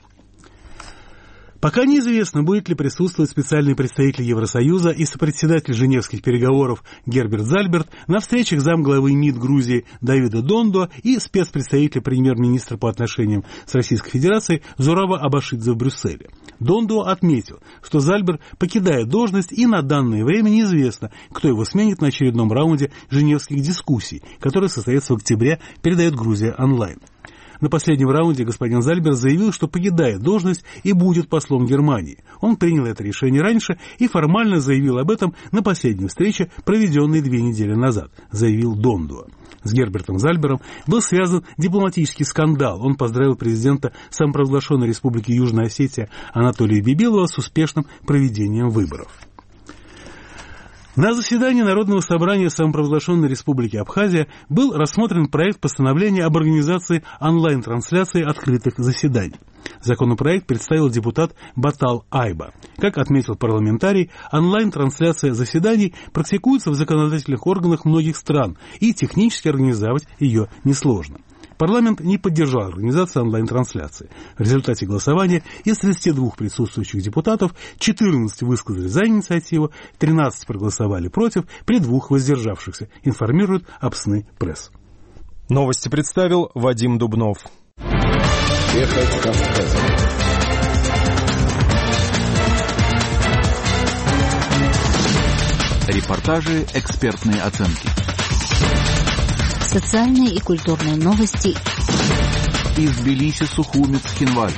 Пока неизвестно, будет ли присутствовать специальный представитель Евросоюза и сопредседатель женевских переговоров Герберт Зальберт на встречах замглавы МИД Грузии Давида Дондо и спецпредставителя премьер-министра по отношениям с Российской Федерацией Зураба Абашидзе в Брюсселе. Дондо отметил, что Зальберт покидает должность, и на данное время неизвестно, кто его сменит на очередном раунде женевских дискуссий, который состоится в октябре, передает Грузия онлайн. На последнем раунде господин Зальберт заявил, что покидает должность и будет послом Германии. Он принял это решение раньше и формально заявил об этом на последней встрече, проведенной две недели назад, заявил Дондо. С Гербертом Зальбером был связан дипломатический скандал. Он поздравил президента самопровозглашенной Республики Южная Осетия Анатолия Бибилова с успешным проведением выборов. На заседании Народного собрания самопровозглашенной Республики Абхазия был рассмотрен проект постановления об организации онлайн-трансляции открытых заседаний. Законопроект представил депутат Батал Айба. Как отметил парламентарий, онлайн-трансляция заседаний практикуется в законодательных органах многих стран, и технически организовать ее несложно. Парламент не поддержал организацию онлайн-трансляции. В результате голосования из тридцати двух присутствующих депутатов четырнадцать высказали за инициативу, тринадцать проголосовали против, при двух воздержавшихся, информирует Апсны Пресс. Новости представил Вадим Дубнов. Эхо Кавказа. Репортажи, экспертные оценки. Социальные и культурные новости. Из Тбилиси, Сухуми, Цхинваль.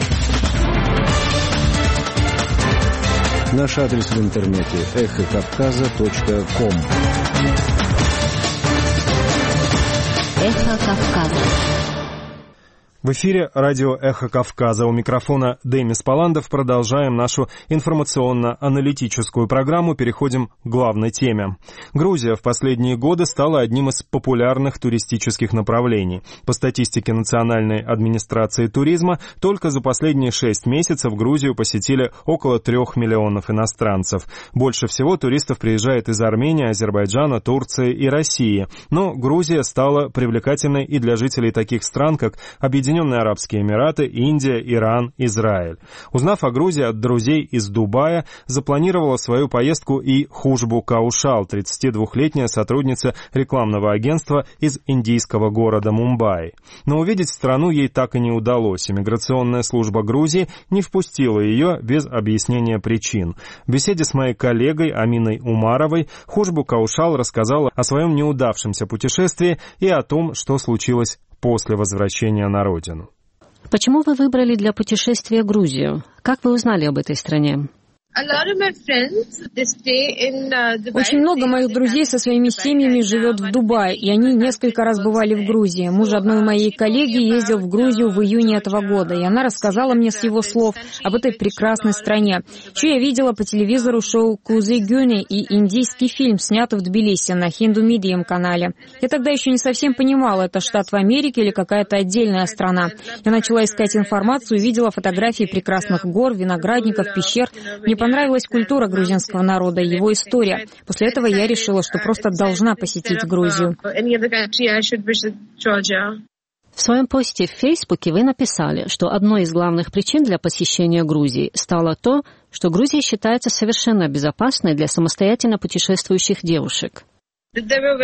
Наш адрес в интернете эхо кавказа точка ком. Эхо Кавказа. В эфире радио «Эхо Кавказа». У микрофона Демис Паландов. Продолжаем нашу информационно-аналитическую программу. Переходим к главной теме. Грузия в последние годы стала одним из популярных туристических направлений. По статистике Национальной администрации туризма, только за последние шесть месяцев Грузию посетили около трех миллионов иностранцев. Больше всего туристов приезжает из Армении, Азербайджана, Турции и России. Но Грузия стала привлекательной и для жителей таких стран, как Объединенные Соединенные Арабские Эмираты, Индия, Иран, Израиль. Узнав о Грузии от друзей из Дубая, запланировала свою поездку и Хушбу Каушал, тридцатидвухлетняя сотрудница рекламного агентства из индийского города Мумбаи. Но увидеть страну ей так и не удалось. Иммиграционная служба Грузии не впустила ее без объяснения причин. В беседе с моей коллегой Аминой Умаровой Хушбу Каушал рассказала о своем неудавшемся путешествии и о том, что случилось после возвращения на родину. Почему вы выбрали для путешествия Грузию? Как вы узнали об этой стране? Очень много моих друзей со своими семьями живет в Дубае, и они несколько раз бывали в Грузии. Муж одной моей коллеги ездил в Грузию в июне этого года, и она рассказала мне с его слов об этой прекрасной стране. Еще я видела по телевизору шоу «Кузы Гюни» и индийский фильм, снятый в Тбилиси на Hindu Medium канале. Я тогда еще не совсем понимала, это штат в Америке или какая-то отдельная страна. Я начала искать информацию и видела фотографии прекрасных гор, виноградников, пещер. Мне понравилась культура грузинского народа и его история. После этого я решила, что просто должна посетить Грузию. В своем посте в Фейсбуке вы написали, что одной из главных причин для посещения Грузии стало то, что Грузия считается совершенно безопасной для самостоятельно путешествующих девушек. Там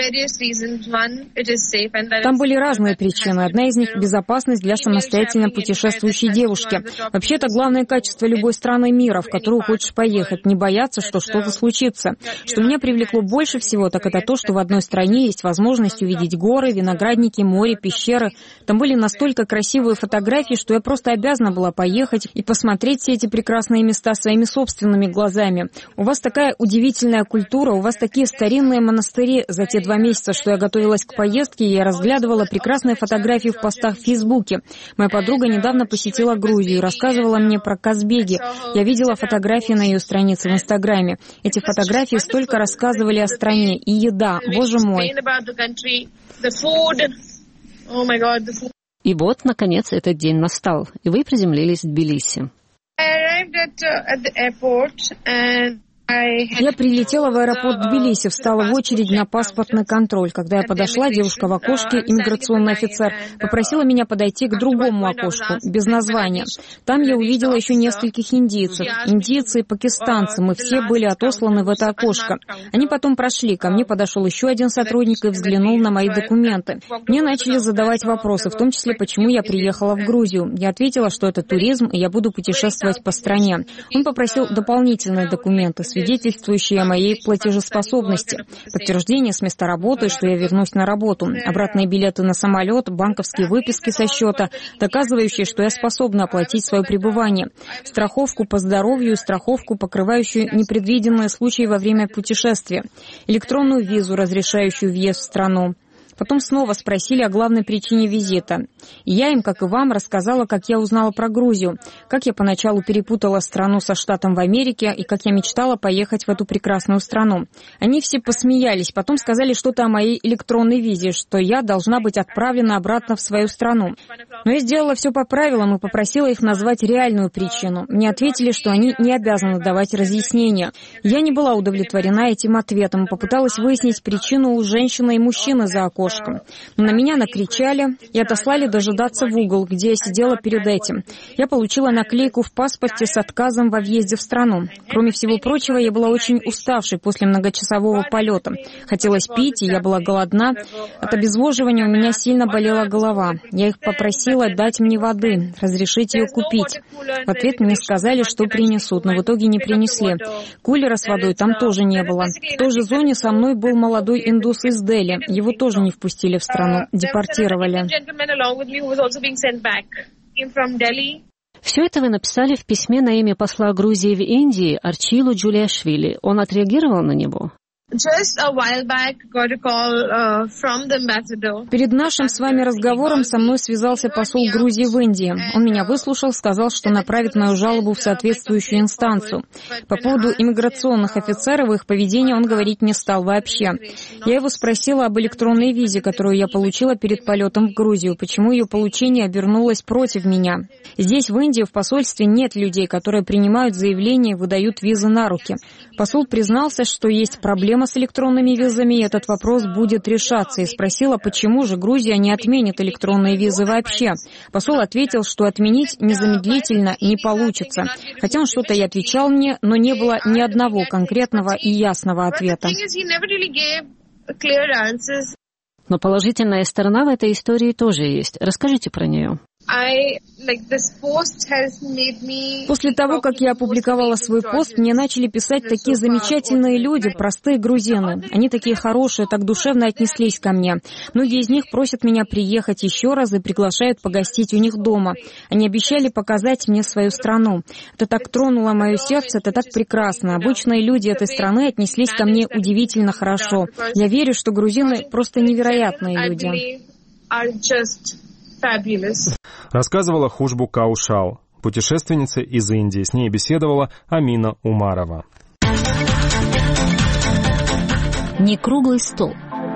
были разные причины. Одна из них — безопасность для самостоятельно путешествующей девушки. Вообще, это главное качество любой страны мира, в которую хочешь поехать, не бояться, что что-то случится. Что меня привлекло больше всего, так это то, что в одной стране есть возможность увидеть горы, виноградники, море, пещеры. Там были настолько красивые фотографии, что я просто обязана была поехать и посмотреть все эти прекрасные места своими собственными глазами. У вас такая удивительная культура, у вас такие старинные монастыри. За те два месяца, что я готовилась к поездке, я разглядывала прекрасные фотографии в постах в Фейсбуке. Моя подруга недавно посетила Грузию и рассказывала мне про Казбеги. Я видела фотографии на ее странице в Инстаграме. Эти фотографии столько рассказывали о стране. И еда, боже мой. И вот, наконец, этот день настал, и вы приземлились в Тбилиси. Я прилетела в аэропорт Тбилиси, встала в очередь на паспортный контроль. Когда я подошла, девушка в окошке, иммиграционный офицер, попросила меня подойти к другому окошку, без названия. Там я увидела еще нескольких индийцев. Индийцы и пакистанцы, мы все были отосланы в это окошко. Они потом прошли, ко мне подошел еще один сотрудник и взглянул на мои документы. Мне начали задавать вопросы, в том числе, почему я приехала в Грузию. Я ответила, что это туризм, и я буду путешествовать по стране. Он попросил дополнительные документы, свидетельствующие о моей платежеспособности, подтверждение с места работы, что я вернусь на работу, обратные билеты на самолет, банковские выписки со счета, доказывающие, что я способна оплатить свое пребывание, страховку по здоровью и страховку, покрывающую непредвиденные случаи во время путешествия, электронную визу, разрешающую въезд в страну. Потом снова спросили о главной причине визита. И я им, как и вам, рассказала, как я узнала про Грузию, как я поначалу перепутала страну со штатом в Америке и как я мечтала поехать в эту прекрасную страну. Они все посмеялись, потом сказали что-то о моей электронной визе, что я должна быть отправлена обратно в свою страну. Но я сделала все по правилам и попросила их назвать реальную причину. Мне ответили, что они не обязаны давать разъяснения. Я не была удовлетворена этим ответом и попыталась выяснить причину у женщины и мужчины за окошком. Но на меня накричали и отослали дожидаться в угол, где я сидела перед этим. Я получила наклейку в паспорте с отказом во въезде в страну. Кроме всего прочего, я была очень уставшей после многочасового полета. Хотелось пить, и я была голодна. От обезвоживания у меня сильно болела голова. Я их попросила дать мне воды, разрешить ее купить. В ответ мне сказали, что принесут, но в итоге не принесли. Кулера с водой там тоже не было. В той же зоне со мной был молодой индус из Дели. Его тоже не впустили в страну, депортировали. Все это вы написали в письме на имя посла Грузии в Индии Арчилу Джулиашвили. Он отреагировал на него? Перед нашим с вами разговором со мной связался посол Грузии в Индии. Он меня выслушал, сказал, что направит мою жалобу в соответствующую инстанцию. По поводу иммиграционных офицеров и их поведения он говорить не стал вообще. Я его спросила об электронной визе, которую я получила перед полетом в Грузию, почему ее получение обернулось против меня. Здесь, в Индии, в посольстве нет людей, которые принимают заявления и выдают визы на руки. Посол признался, что есть проблемы проблема с электронными визами, и этот вопрос будет решаться. И спросила, почему же Грузия не отменит электронные визы вообще. Посол ответил, что отменить незамедлительно не получится. Хотя он что-то и отвечал мне, но не было ни одного конкретного и ясного ответа. Но положительная сторона в этой истории тоже есть. Расскажите про нее. После того, как я опубликовала свой пост, мне начали писать такие замечательные люди, простые грузины. Они такие хорошие, так душевно отнеслись ко мне. Многие из них просят меня приехать еще раз и приглашают погостить у них дома. Они обещали показать мне свою страну. Это так тронуло мое сердце, это так прекрасно. Обычные люди этой страны отнеслись ко мне удивительно хорошо. Я верю, что грузины просто невероятные люди. Рассказывала Хушбу Каушал, путешественница из Индии. С ней беседовала Амина Умарова. Некруглый стол.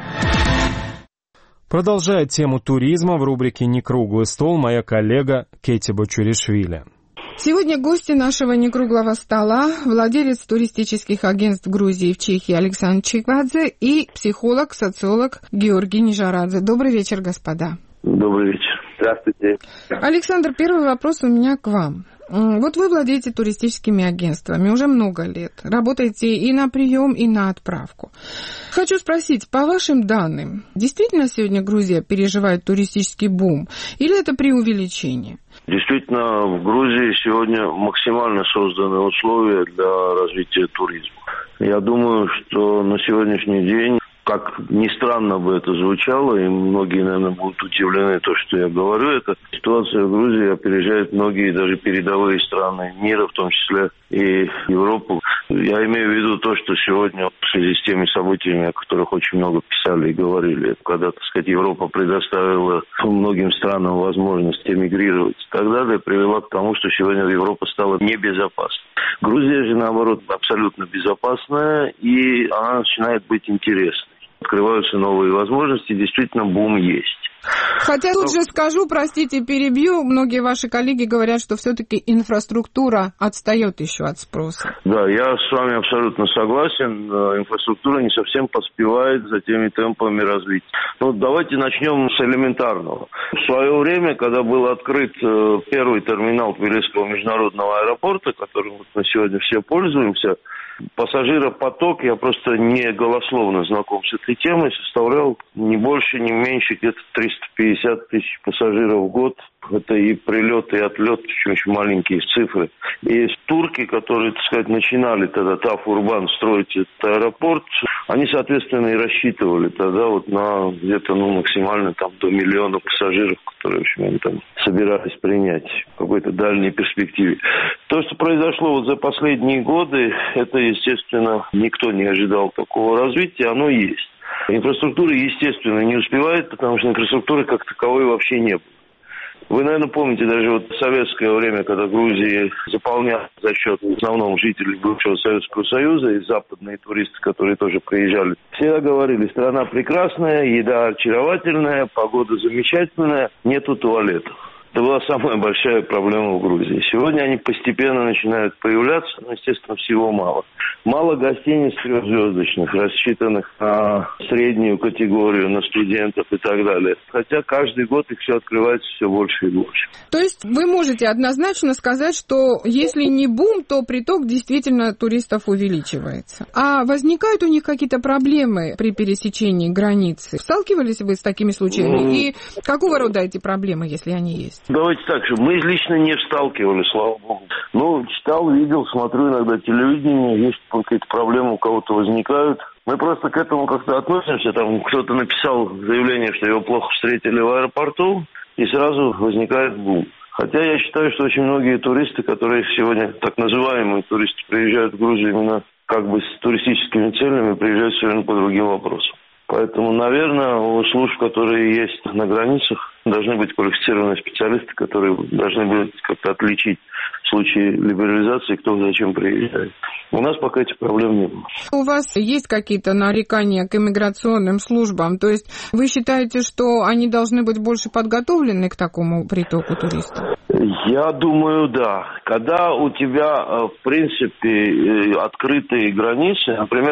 Продолжает тему туризма в рубрике «Некруглый стол» моя коллега Кетти Бочуришвили. Сегодня гости нашего некруглого стола – владелец туристических агентств Грузии в Чехии Александр Чиквадзе и психолог, социолог Георгий Нижарадзе. Добрый вечер, господа. Добрый вечер. Здравствуйте. Александр, первый вопрос у меня к вам. Вот вы владеете туристическими агентствами уже много лет. Работаете и на прием, и на отправку. Хочу спросить, по вашим данным, действительно сегодня Грузия переживает туристический бум? Или это преувеличение? Действительно, в Грузии сегодня максимально созданы условия для развития туризма. Я думаю, что на сегодняшний день, как ни странно бы это звучало, и многие, наверное, будут удивлены то, что я говорю, это ситуация в Грузии опережает многие даже передовые страны мира, в том числе и Европу. Я имею в виду то, что сегодня в связи с теми событиями, о которых очень много писали и говорили, когда, так сказать, Европа предоставила многим странам возможность эмигрировать и так далее, привела к тому, что сегодня Европа стала небезопасной. Грузия же, наоборот, абсолютно безопасная, и она начинает быть интересной. Открываются новые возможности, действительно бум есть. Хотя тут же скажу, простите, перебью, многие ваши коллеги говорят, что все-таки инфраструктура отстает еще от спроса. Да, я с вами абсолютно согласен. Инфраструктура не совсем поспевает за теми темпами развития. Ну, давайте начнем с элементарного. В свое время, когда был открыт первый терминал Тбилисского международного аэропорта, которым вот мы сегодня все пользуемся, пассажиропоток, я просто не голословно знаком с этой темой, составлял не больше, не меньше, где-то триста пятьдесят тысяч пассажиров в год. Это и прилет, и отлет, очень маленькие цифры. И турки, которые, так сказать, начинали тогда ТАФ Урбан строить этот аэропорт, они, соответственно, и рассчитывали тогда вот на где-то, ну, максимально там до миллиона пассажиров, которые, в общем, они там собирались принять в какой-то дальней перспективе. То, что произошло вот за последние годы, это, естественно, никто не ожидал такого развития, оно есть. Инфраструктура, естественно, не успевает, потому что инфраструктуры как таковой вообще не было. Вы, наверное, помните даже вот советское время, когда Грузия заполняла за счет в основном жителей бывшего Советского Союза и западные туристы, которые тоже приезжали. Все говорили, страна прекрасная, еда очаровательная, погода замечательная, нету туалетов. Это была самая большая проблема в Грузии. Сегодня они постепенно начинают появляться, но, естественно, всего мало. Мало гостиниц трехзвездочных, рассчитанных на среднюю категорию, на студентов и так далее. Хотя каждый год их все открывается все больше и больше. То есть вы можете однозначно сказать, что если не бум, то приток действительно туристов увеличивается. А возникают у них какие-то проблемы при пересечении границы? Сталкивались вы с такими случаями? Mm. И какого рода эти проблемы, если они есть? Давайте так, чтобы мы лично не сталкивались, слава богу. Ну, читал, видел, смотрю иногда телевидение, есть какие-то проблемы у кого-то возникают. Мы просто к этому как-то относимся. Там кто-то написал заявление, что его плохо встретили в аэропорту, и сразу возникает бум. Хотя я считаю, что очень многие туристы, которые сегодня, так называемые туристы, приезжают в Грузию именно как бы с туристическими целями, приезжают совершенно по другим вопросам. Поэтому, наверное, у служб, которые есть на границах, должны быть квалифицированные специалисты, которые должны будут как-то отличить в случае либерализации, кто зачем приезжает. У нас пока этих проблем нет. У вас есть какие-то нарекания к иммиграционным службам? То есть вы считаете, что они должны быть больше подготовлены к такому притоку туристов? Я думаю, да. Когда у тебя, в принципе, открытые границы, например, ну,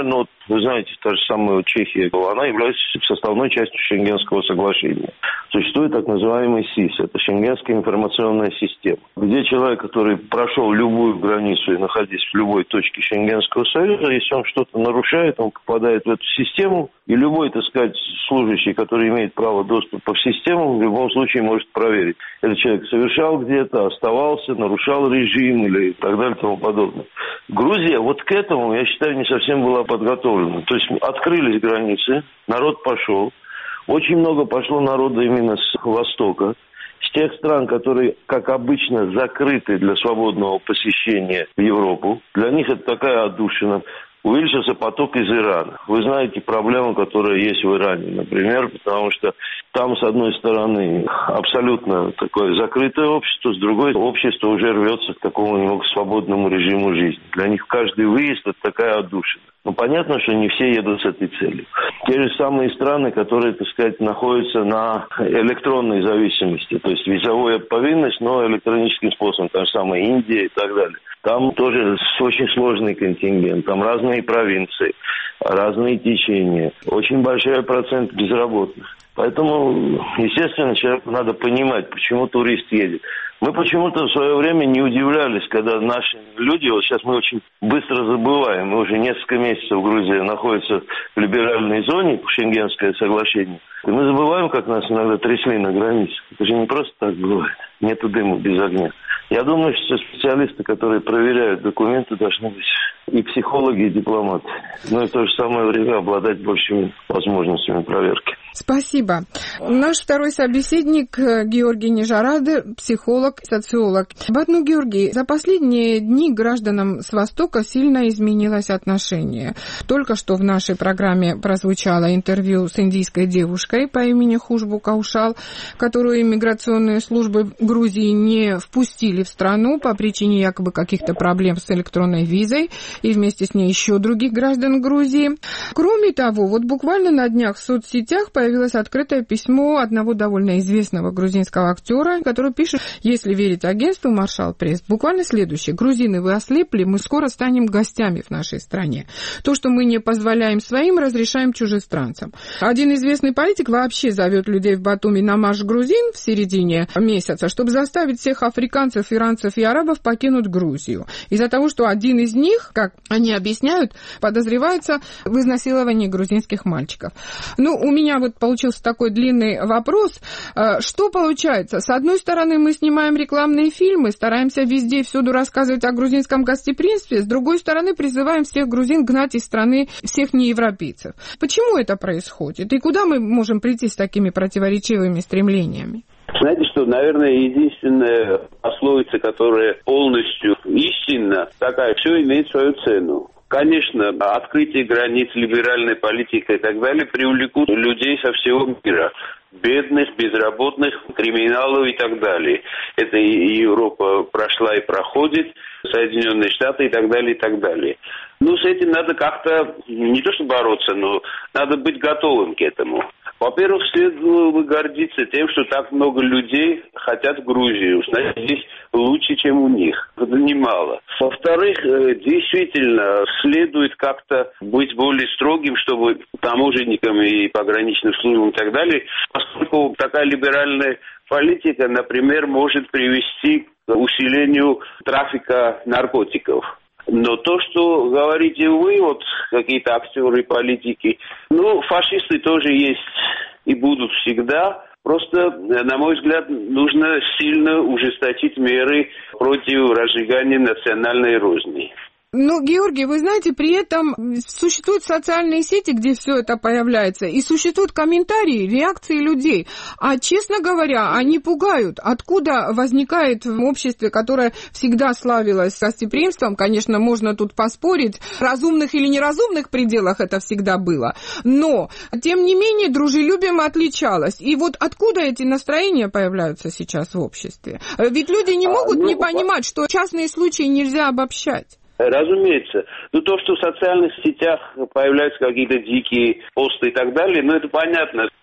Вы знаете, та же самая Чехия, она является составной частью Шенгенского соглашения. Существует так называемый СИС, это Шенгенская информационная система, где человек, который прошел любую границу и находясь в любой точке Шенгенского союза, если он что-то нарушает, он попадает в эту систему, и любой, так сказать, служащий, который имеет право доступа в систему, в любом случае может проверить. Этот человек совершал где-то, оставался, нарушал режим или так далее и тому подобное. Грузия вот к этому, я считаю, не совсем была подготовлена. То есть открылись границы, народ пошел. Очень много пошло народа именно с Востока, с тех стран, которые, как обычно, закрыты для свободного посещения в Европу. Для них это такая отдушина. Увеличился поток из Ирана. Вы знаете проблему, которая есть в Иране, например, потому что там, с одной стороны, абсолютно такое закрытое общество, с другой, общество уже рвется к такому немного свободному режиму жизни. Для них каждый выезд – это такая отдушина. Но понятно, что не все едут с этой целью. Те же самые страны, которые, так сказать, находятся на электронной зависимости, то есть визовая повинность, но электроническим способом, та же самая Индия и так далее. Там тоже очень сложный контингент, там разные провинции, разные течения, очень большой процент безработных. Поэтому, естественно, человеку надо понимать, почему турист едет. Мы почему-то в свое время не удивлялись, когда наши люди, вот сейчас мы очень быстро забываем, мы уже несколько месяцев в Грузии находятся в либеральной зоне, Шенгенское соглашение, и мы забываем, как нас иногда трясли на границе. Это же не просто так бывает, нету дыма без огня. Я думаю, что специалисты, которые проверяют документы, должны быть и психологи, и дипломаты. Но и в то же самое время обладать большими возможностями проверки. Спасибо. Наш второй собеседник Георгий Нижараде, психолог, социолог. Батну Георгий, за последние дни гражданам с Востока сильно изменилось отношение. Только что в нашей программе прозвучало интервью с индийской девушкой по имени Хушбу Каушал, которую иммиграционные службы Грузии не впустили в страну по причине якобы каких-то проблем с электронной визой, и вместе с ней еще других граждан Грузии. Кроме того, вот буквально на днях в соцсетях появилось открытое письмо одного довольно известного грузинского актера, который пишет, если верить агентству Маршал Пресс, буквально следующее: грузины, вы ослепли, мы скоро станем гостями в нашей стране. То, что мы не позволяем своим, разрешаем чужестранцам. Один известный политик вообще зовет людей в Батуми на марш грузин в середине месяца, чтобы заставить всех африканцев, иранцев и арабов покинуть Грузию. Из-за того, что один из них, как они объясняют, подозревается в изнасиловании грузинских мальчиков. Ну, у меня вот получился такой длинный вопрос. Что получается? С одной стороны, мы снимаем рекламные фильмы, стараемся везде и всюду рассказывать о грузинском гостеприимстве, с другой стороны, призываем всех грузин гнать из страны всех неевропейцев. Почему это происходит? И куда мы можем прийти с такими противоречивыми стремлениями? Знаете что, наверное, единственная пословица, которая полностью истинна, такая: все имеет свою цену. Конечно, открытие границ, либеральная политика и так далее привлекут людей со всего мира. Бедных, безработных, криминалов и так далее. Это и Европа прошла и проходит, Соединенные Штаты и так далее, и так далее. Ну, с этим надо как-то, не то что бороться, но надо быть готовым к этому. Во-первых, следовало бы гордиться тем, что так много людей хотят в Грузию. Значит, здесь лучше, чем у них. Это немало. Во-вторых, действительно, следует как-то быть более строгим, чтобы таможенникам и пограничным службам и так далее, поскольку такая либеральная политика, например, может привести к усилению трафика наркотиков. Но то, что говорите вы, вот какие-то актеры политики, ну, фашисты тоже есть и будут всегда. Просто, на мой взгляд, нужно сильно ужесточить меры против разжигания национальной розни. Ну, Георгий, вы знаете, при этом существуют социальные сети, где все это появляется, и существуют комментарии, реакции людей. А, честно говоря, они пугают. Откуда возникает в обществе, которое всегда славилось гостеприимством, конечно, можно тут поспорить, в разумных или неразумных пределах это всегда было, но, тем не менее, дружелюбием отличалось. И вот откуда эти настроения появляются сейчас в обществе? Ведь люди не могут не понимать, что частные случаи нельзя обобщать. Разумеется. Ну, то, что в социальных сетях появляются какие-то дикие посты и так далее, ну, это понятно.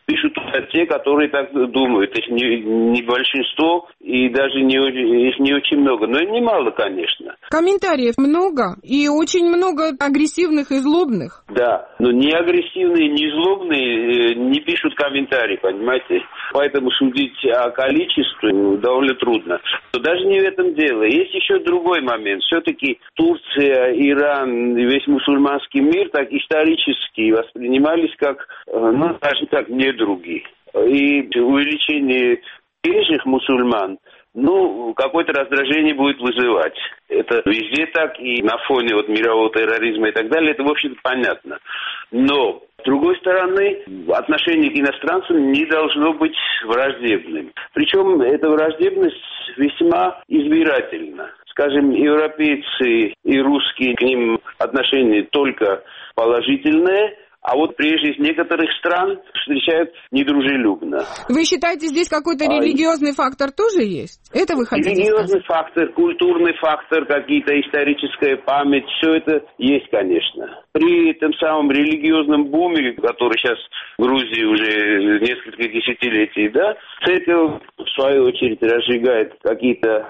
пишут те, которые так думают. Их не, не большинство и даже не, их не очень много, но немало, конечно. Комментариев много и очень много агрессивных и злобных. Да, но не агрессивные, не злобные не пишут комментарии, понимаете? Поэтому судить о количестве довольно трудно. Но даже не в этом дело. Есть еще другой момент. Все-таки Турция, Иран, весь мусульманский мир так исторически воспринимались как, ну, даже так, недруги. И увеличение прежних мусульман, ну, какое-то раздражение будет вызывать. Это везде так, и на фоне вот мирового терроризма и так далее, это, в общем-то, понятно. Но, с другой стороны, отношение к иностранцам не должно быть враждебным. Причем эта враждебность весьма избирательна. Скажем, европейцы и русские, к ним отношение только положительное, а вот прежде из некоторых стран встречают недружелюбно. Вы считаете, здесь какой-то религиозный а... фактор тоже есть? Это вы хотите Религиозный сказать? фактор, культурный фактор, какие-то историческая память, все это есть, конечно. При этом самом религиозном буме, который сейчас в Грузии уже несколько десятилетий, да, церковь, в свою очередь, разжигает какие-то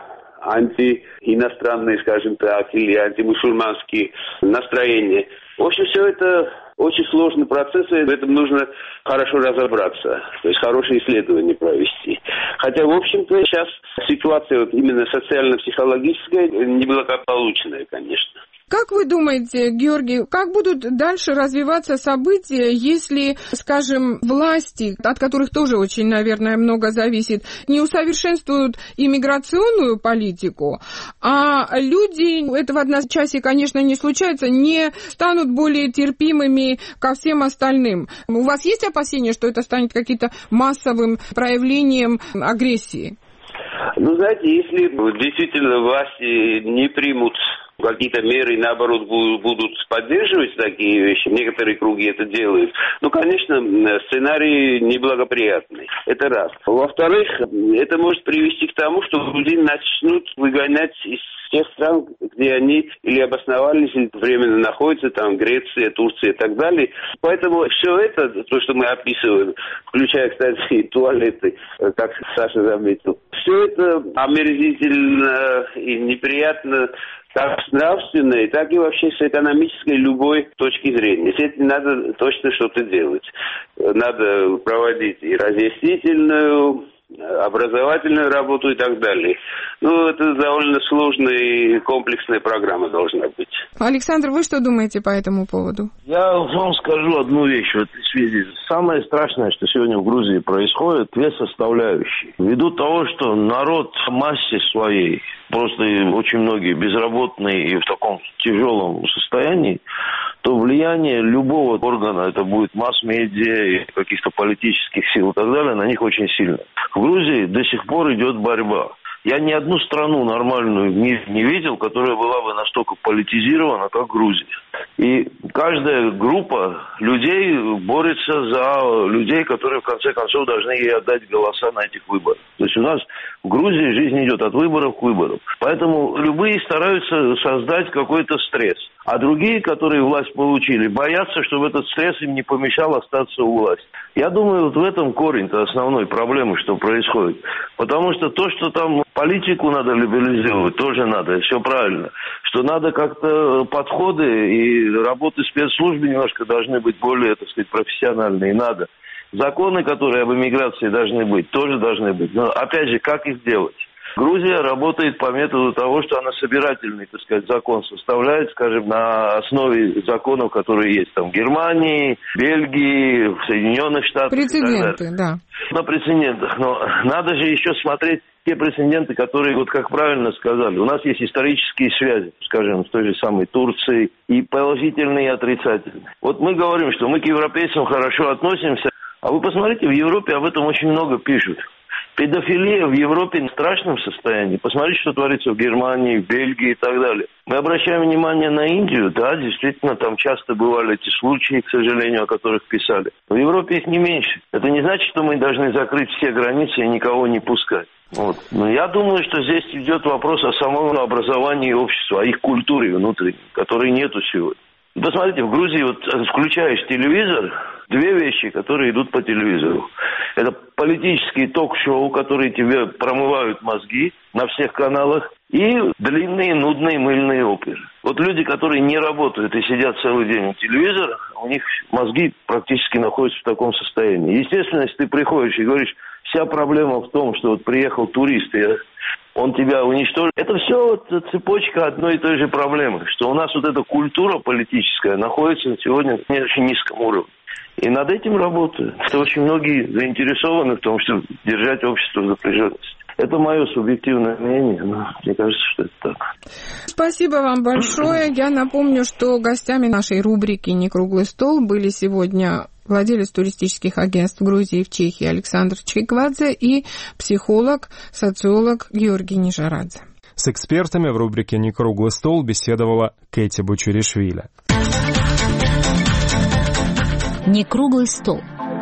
антииностранные, скажем так, или антимусульманские настроения. В общем, все это очень сложный процесс, и в этом нужно хорошо разобраться, то есть хорошее исследование провести. Хотя, в общем-то, сейчас ситуация вот именно социально-психологическая неблагополучная, конечно. Как вы думаете, Георгий, как будут дальше развиваться события, если, скажем, власти, от которых тоже очень, наверное, много зависит, не усовершенствуют иммиграционную политику, а люди, это в одночасье, конечно, не случается, не станут более терпимыми ко всем остальным? У вас есть опасения, что это станет каким-то массовым проявлением агрессии? Ну, знаете, если действительно власти не примут какие-то меры, наоборот, будут поддерживать такие вещи, некоторые круги это делают, ну, конечно, сценарий неблагоприятный. Это раз. Во-вторых, это может привести к тому, что люди начнут выгонять из тех стран, где они или обосновались, или временно находятся, там, Греция, Турция и так далее. Поэтому все это, то, что мы описываем, включая, кстати, и туалеты, как Саша заметил, все это омерзительно и неприятно как с нравственной, так и вообще с экономической любой точки зрения. С этим надо точно что-то делать. Надо проводить и разъяснительную, образовательную работу и так далее. Ну, это довольно сложная и комплексная программа должна быть. Александр, вы что думаете по этому поводу? Я вам скажу одну вещь в этой связи. Самое страшное, что сегодня в Грузии происходит, две составляющие. Ввиду того, что народ в массе своей, просто очень многие безработные и в таком тяжелом состоянии, то влияние любого органа, это будет масс-медиа и каких-то политических сил и так далее, на них очень сильно. В Грузии до сих пор идет борьба. Я ни одну страну нормальную в мире не видел, которая была бы настолько политизирована, как Грузия. И каждая группа людей борется за людей, которые в конце концов должны ей отдать голоса на этих выборах. То есть у нас в Грузии жизнь идет от выборов к выборам. Поэтому любые стараются создать какой-то стресс. А другие, которые власть получили, боятся, чтобы этот стресс им не помешал остаться у власти. Я думаю, вот в этом корень-то основной проблемы, что происходит. Потому что то, что там политику надо либерализировать, тоже надо, все правильно. Что надо как-то подходы и работы спецслужб немножко должны быть более, так сказать, профессиональные, надо. Законы, которые об иммиграции должны быть, тоже должны быть. Но, опять же, как их делать? Грузия работает по методу того, что она собирательный, так сказать, закон составляет, скажем, на основе законов, которые есть там в Германии, Бельгии, в Соединенных Штатах. Прецеденты, да. На прецедентах. Но надо же еще смотреть те прецеденты, которые, вот как правильно сказали, у нас есть исторические связи, скажем, с той же самой Турцией, и положительные, и отрицательные. Вот мы говорим, что мы к европейцам хорошо относимся, а вы посмотрите, в Европе об этом очень много пишут. Педофилия в Европе в страшном состоянии. Посмотрите, что творится в Германии, в Бельгии и так далее. Мы обращаем внимание на Индию. Да, действительно, там часто бывали эти случаи, к сожалению, о которых писали. В Европе их не меньше. Это не значит, что мы должны закрыть все границы и никого не пускать. Вот. Но я думаю, что здесь идет вопрос о самом образовании общества, о их культуре внутренней, которой нету сегодня. Посмотрите, в Грузии вот включаешь телевизор, две вещи, которые идут по телевизору. Это политические ток-шоу, которые тебе промывают мозги на всех каналах, и длинные, нудные, мыльные оперы. Вот люди, которые не работают и сидят целый день у телевизора, у них мозги практически находятся в таком состоянии. Естественно, если ты приходишь и говоришь, вся проблема в том, что вот приехал турист, и он тебя уничтожит. Это все вот цепочка одной и той же проблемы, что у нас вот эта культура политическая находится сегодня на очень низком уровне. И над этим работают. Это очень многие заинтересованы в том, чтобы держать общество в напряженности. Это мое субъективное мнение, но мне кажется, что это так. Спасибо вам большое. Я напомню, что гостями нашей рубрики «Не круглый стол» были сегодня владелец туристических агентств в Грузии и в Чехии Александр Чиквадзе и психолог, социолог Георгий Нижарадзе. С экспертами в рубрике «Не круглый стол» беседовала Кэти Бучуришвили. «Не круглый стол».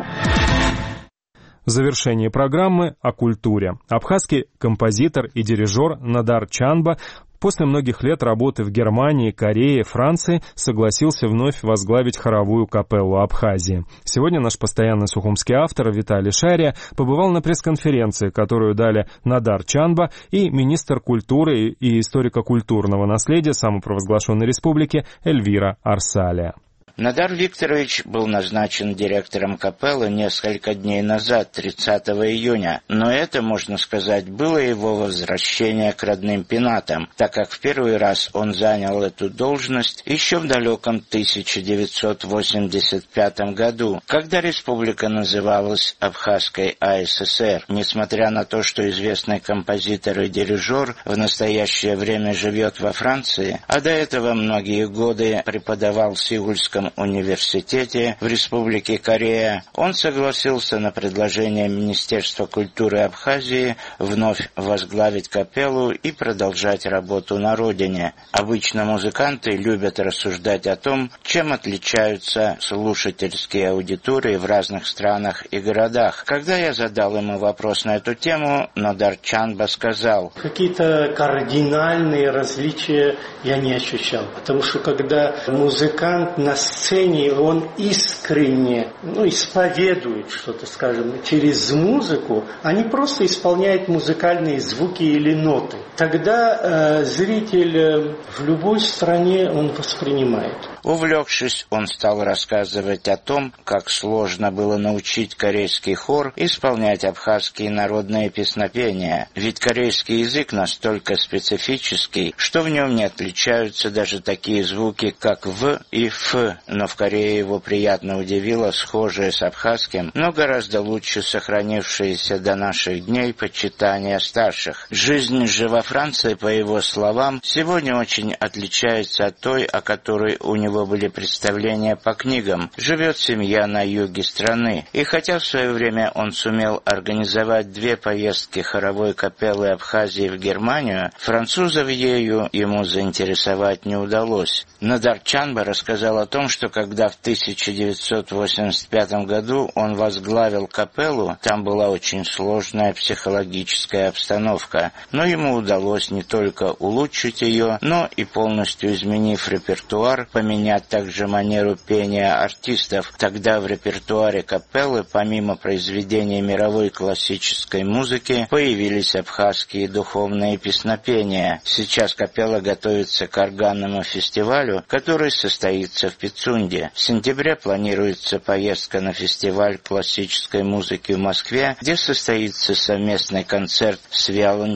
В завершении программы о культуре. Абхазский композитор и дирижер Надар Чанба после многих лет работы в Германии, Корее, Франции согласился вновь возглавить хоровую капеллу Абхазии. Сегодня наш постоянный сухумский автор Виталий Шария побывал на пресс-конференции, которую дали Надар Чанба и министр культуры и историко-культурного наследия самопровозглашенной республики Эльвира Арсалия. Надар Викторович был назначен директором капеллы несколько дней назад, тридцатого июня, но это, можно сказать, было его возвращение к родным пенатам, так как в первый раз он занял эту должность еще в далеком тысяча девятьсот восемьдесят пятом году, когда республика называлась Абхазской АССР. Несмотря на то, что известный композитор и дирижер в настоящее время живет во Франции, а до этого многие годы преподавал в Сеульском университете в Республике Корея, он согласился на предложение Министерства культуры Абхазии вновь возглавить капеллу и продолжать работу на родине. Обычно музыканты любят рассуждать о том, чем отличаются слушательские аудитории в разных странах и городах. Когда я задал ему вопрос на эту тему, Надар Чанба сказал: какие-то кардинальные различия я не ощущал, потому что когда музыкант на сцене, он искренне, ну, исповедует что-то, скажем, через музыку, а не просто исполняет музыкальные звуки или ноты. Тогда э, зритель э, в любой стране он воспринимает. Увлекшись, он стал рассказывать о том, как сложно было научить корейский хор исполнять абхазские народные песнопения. Ведь корейский язык настолько специфический, что в нем не отличаются даже такие звуки, как «в» и «ф». Но в Корее его приятно удивило схожее с абхазским, но гораздо лучше сохранившееся до наших дней почитание старших. Жизнь же во Франции, по его словам, сегодня очень отличается от той, о которой у него были представления по книгам. Живет семья на юге страны. И хотя в свое время он сумел организовать две поездки хоровой капеллы Абхазии в Германию, французов ею ему заинтересовать не удалось. Надар Чанба рассказал о том, что когда в тысяча девятьсот восемьдесят пятом году он возглавил капеллу, там была очень сложная психологическая обстановка, но ему удалось не только улучшить ее, но и полностью изменив репертуар, поменять также манеру пения артистов. Тогда в репертуаре капеллы, помимо произведений мировой классической музыки, появились абхазские духовные песнопения. Сейчас капелла готовится к органному фестивалю, который состоится в Пицунде. В сентябре планируется поездка на фестиваль классической музыки в Москве, где состоится совместный концерт с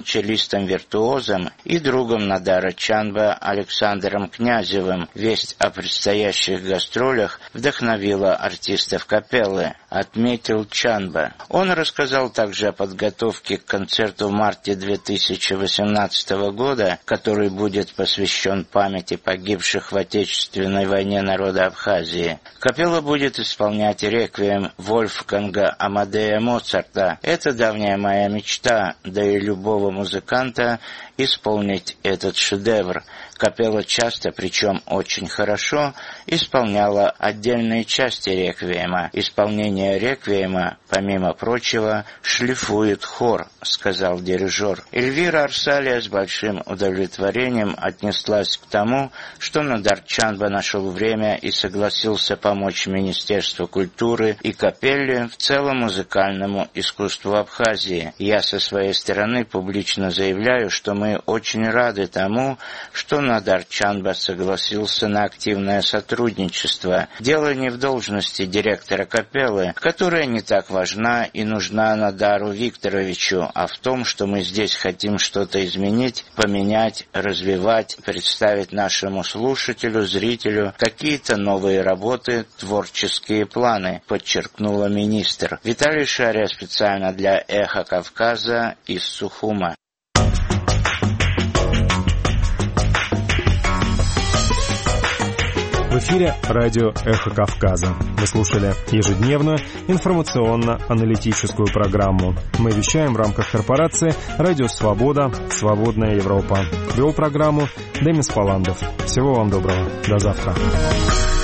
виолончелистом-виртуозом и другом Надара Чанба Александром Князевым. Весть о предстоящих гастролях вдохновила артистов капеллы, отметил Чанба. Он рассказал также о подготовке к концерту в марте две тысячи восемнадцатого года, который будет посвящен памяти погибших в Отечественной войне народа Абхазии. Капелла будет исполнять реквием Вольфганга Амадея Моцарта. Это давняя моя мечта, да и любого музыканта, исполнить этот шедевр. Капелла часто, причем очень хорошо, исполняла отдельные части реквиема. Исполнение реквиема, помимо прочего, шлифует хор, сказал дирижер. Эльвира Арсалия с большим удовлетворением отнеслась к тому, что Нодар Чанба нашел время и согласился помочь Министерству культуры и капелле в целом музыкальному искусству Абхазии. Я со своей стороны публично заявляю, что мы очень рады тому, что Нодар Чанба согласился на активное сотрудничество. Дело не в должности директора капеллы, которая не так важна и нужна Нодару Викторовичу, а в том, что мы здесь хотим что-то изменить, поменять, развивать, представить нашему слушателю, зрителю какие-то новые работы, творческие планы, подчеркнула министр. Виталий Шария специально для «Эхо Кавказа» из Сухума. В эфире радио «Эхо Кавказа». Вы слушали ежедневную информационно-аналитическую программу. Мы вещаем в рамках корпорации «Радио Свобода. Свободная Европа». Вел программу Демис Паландов. Всего вам доброго. До завтра.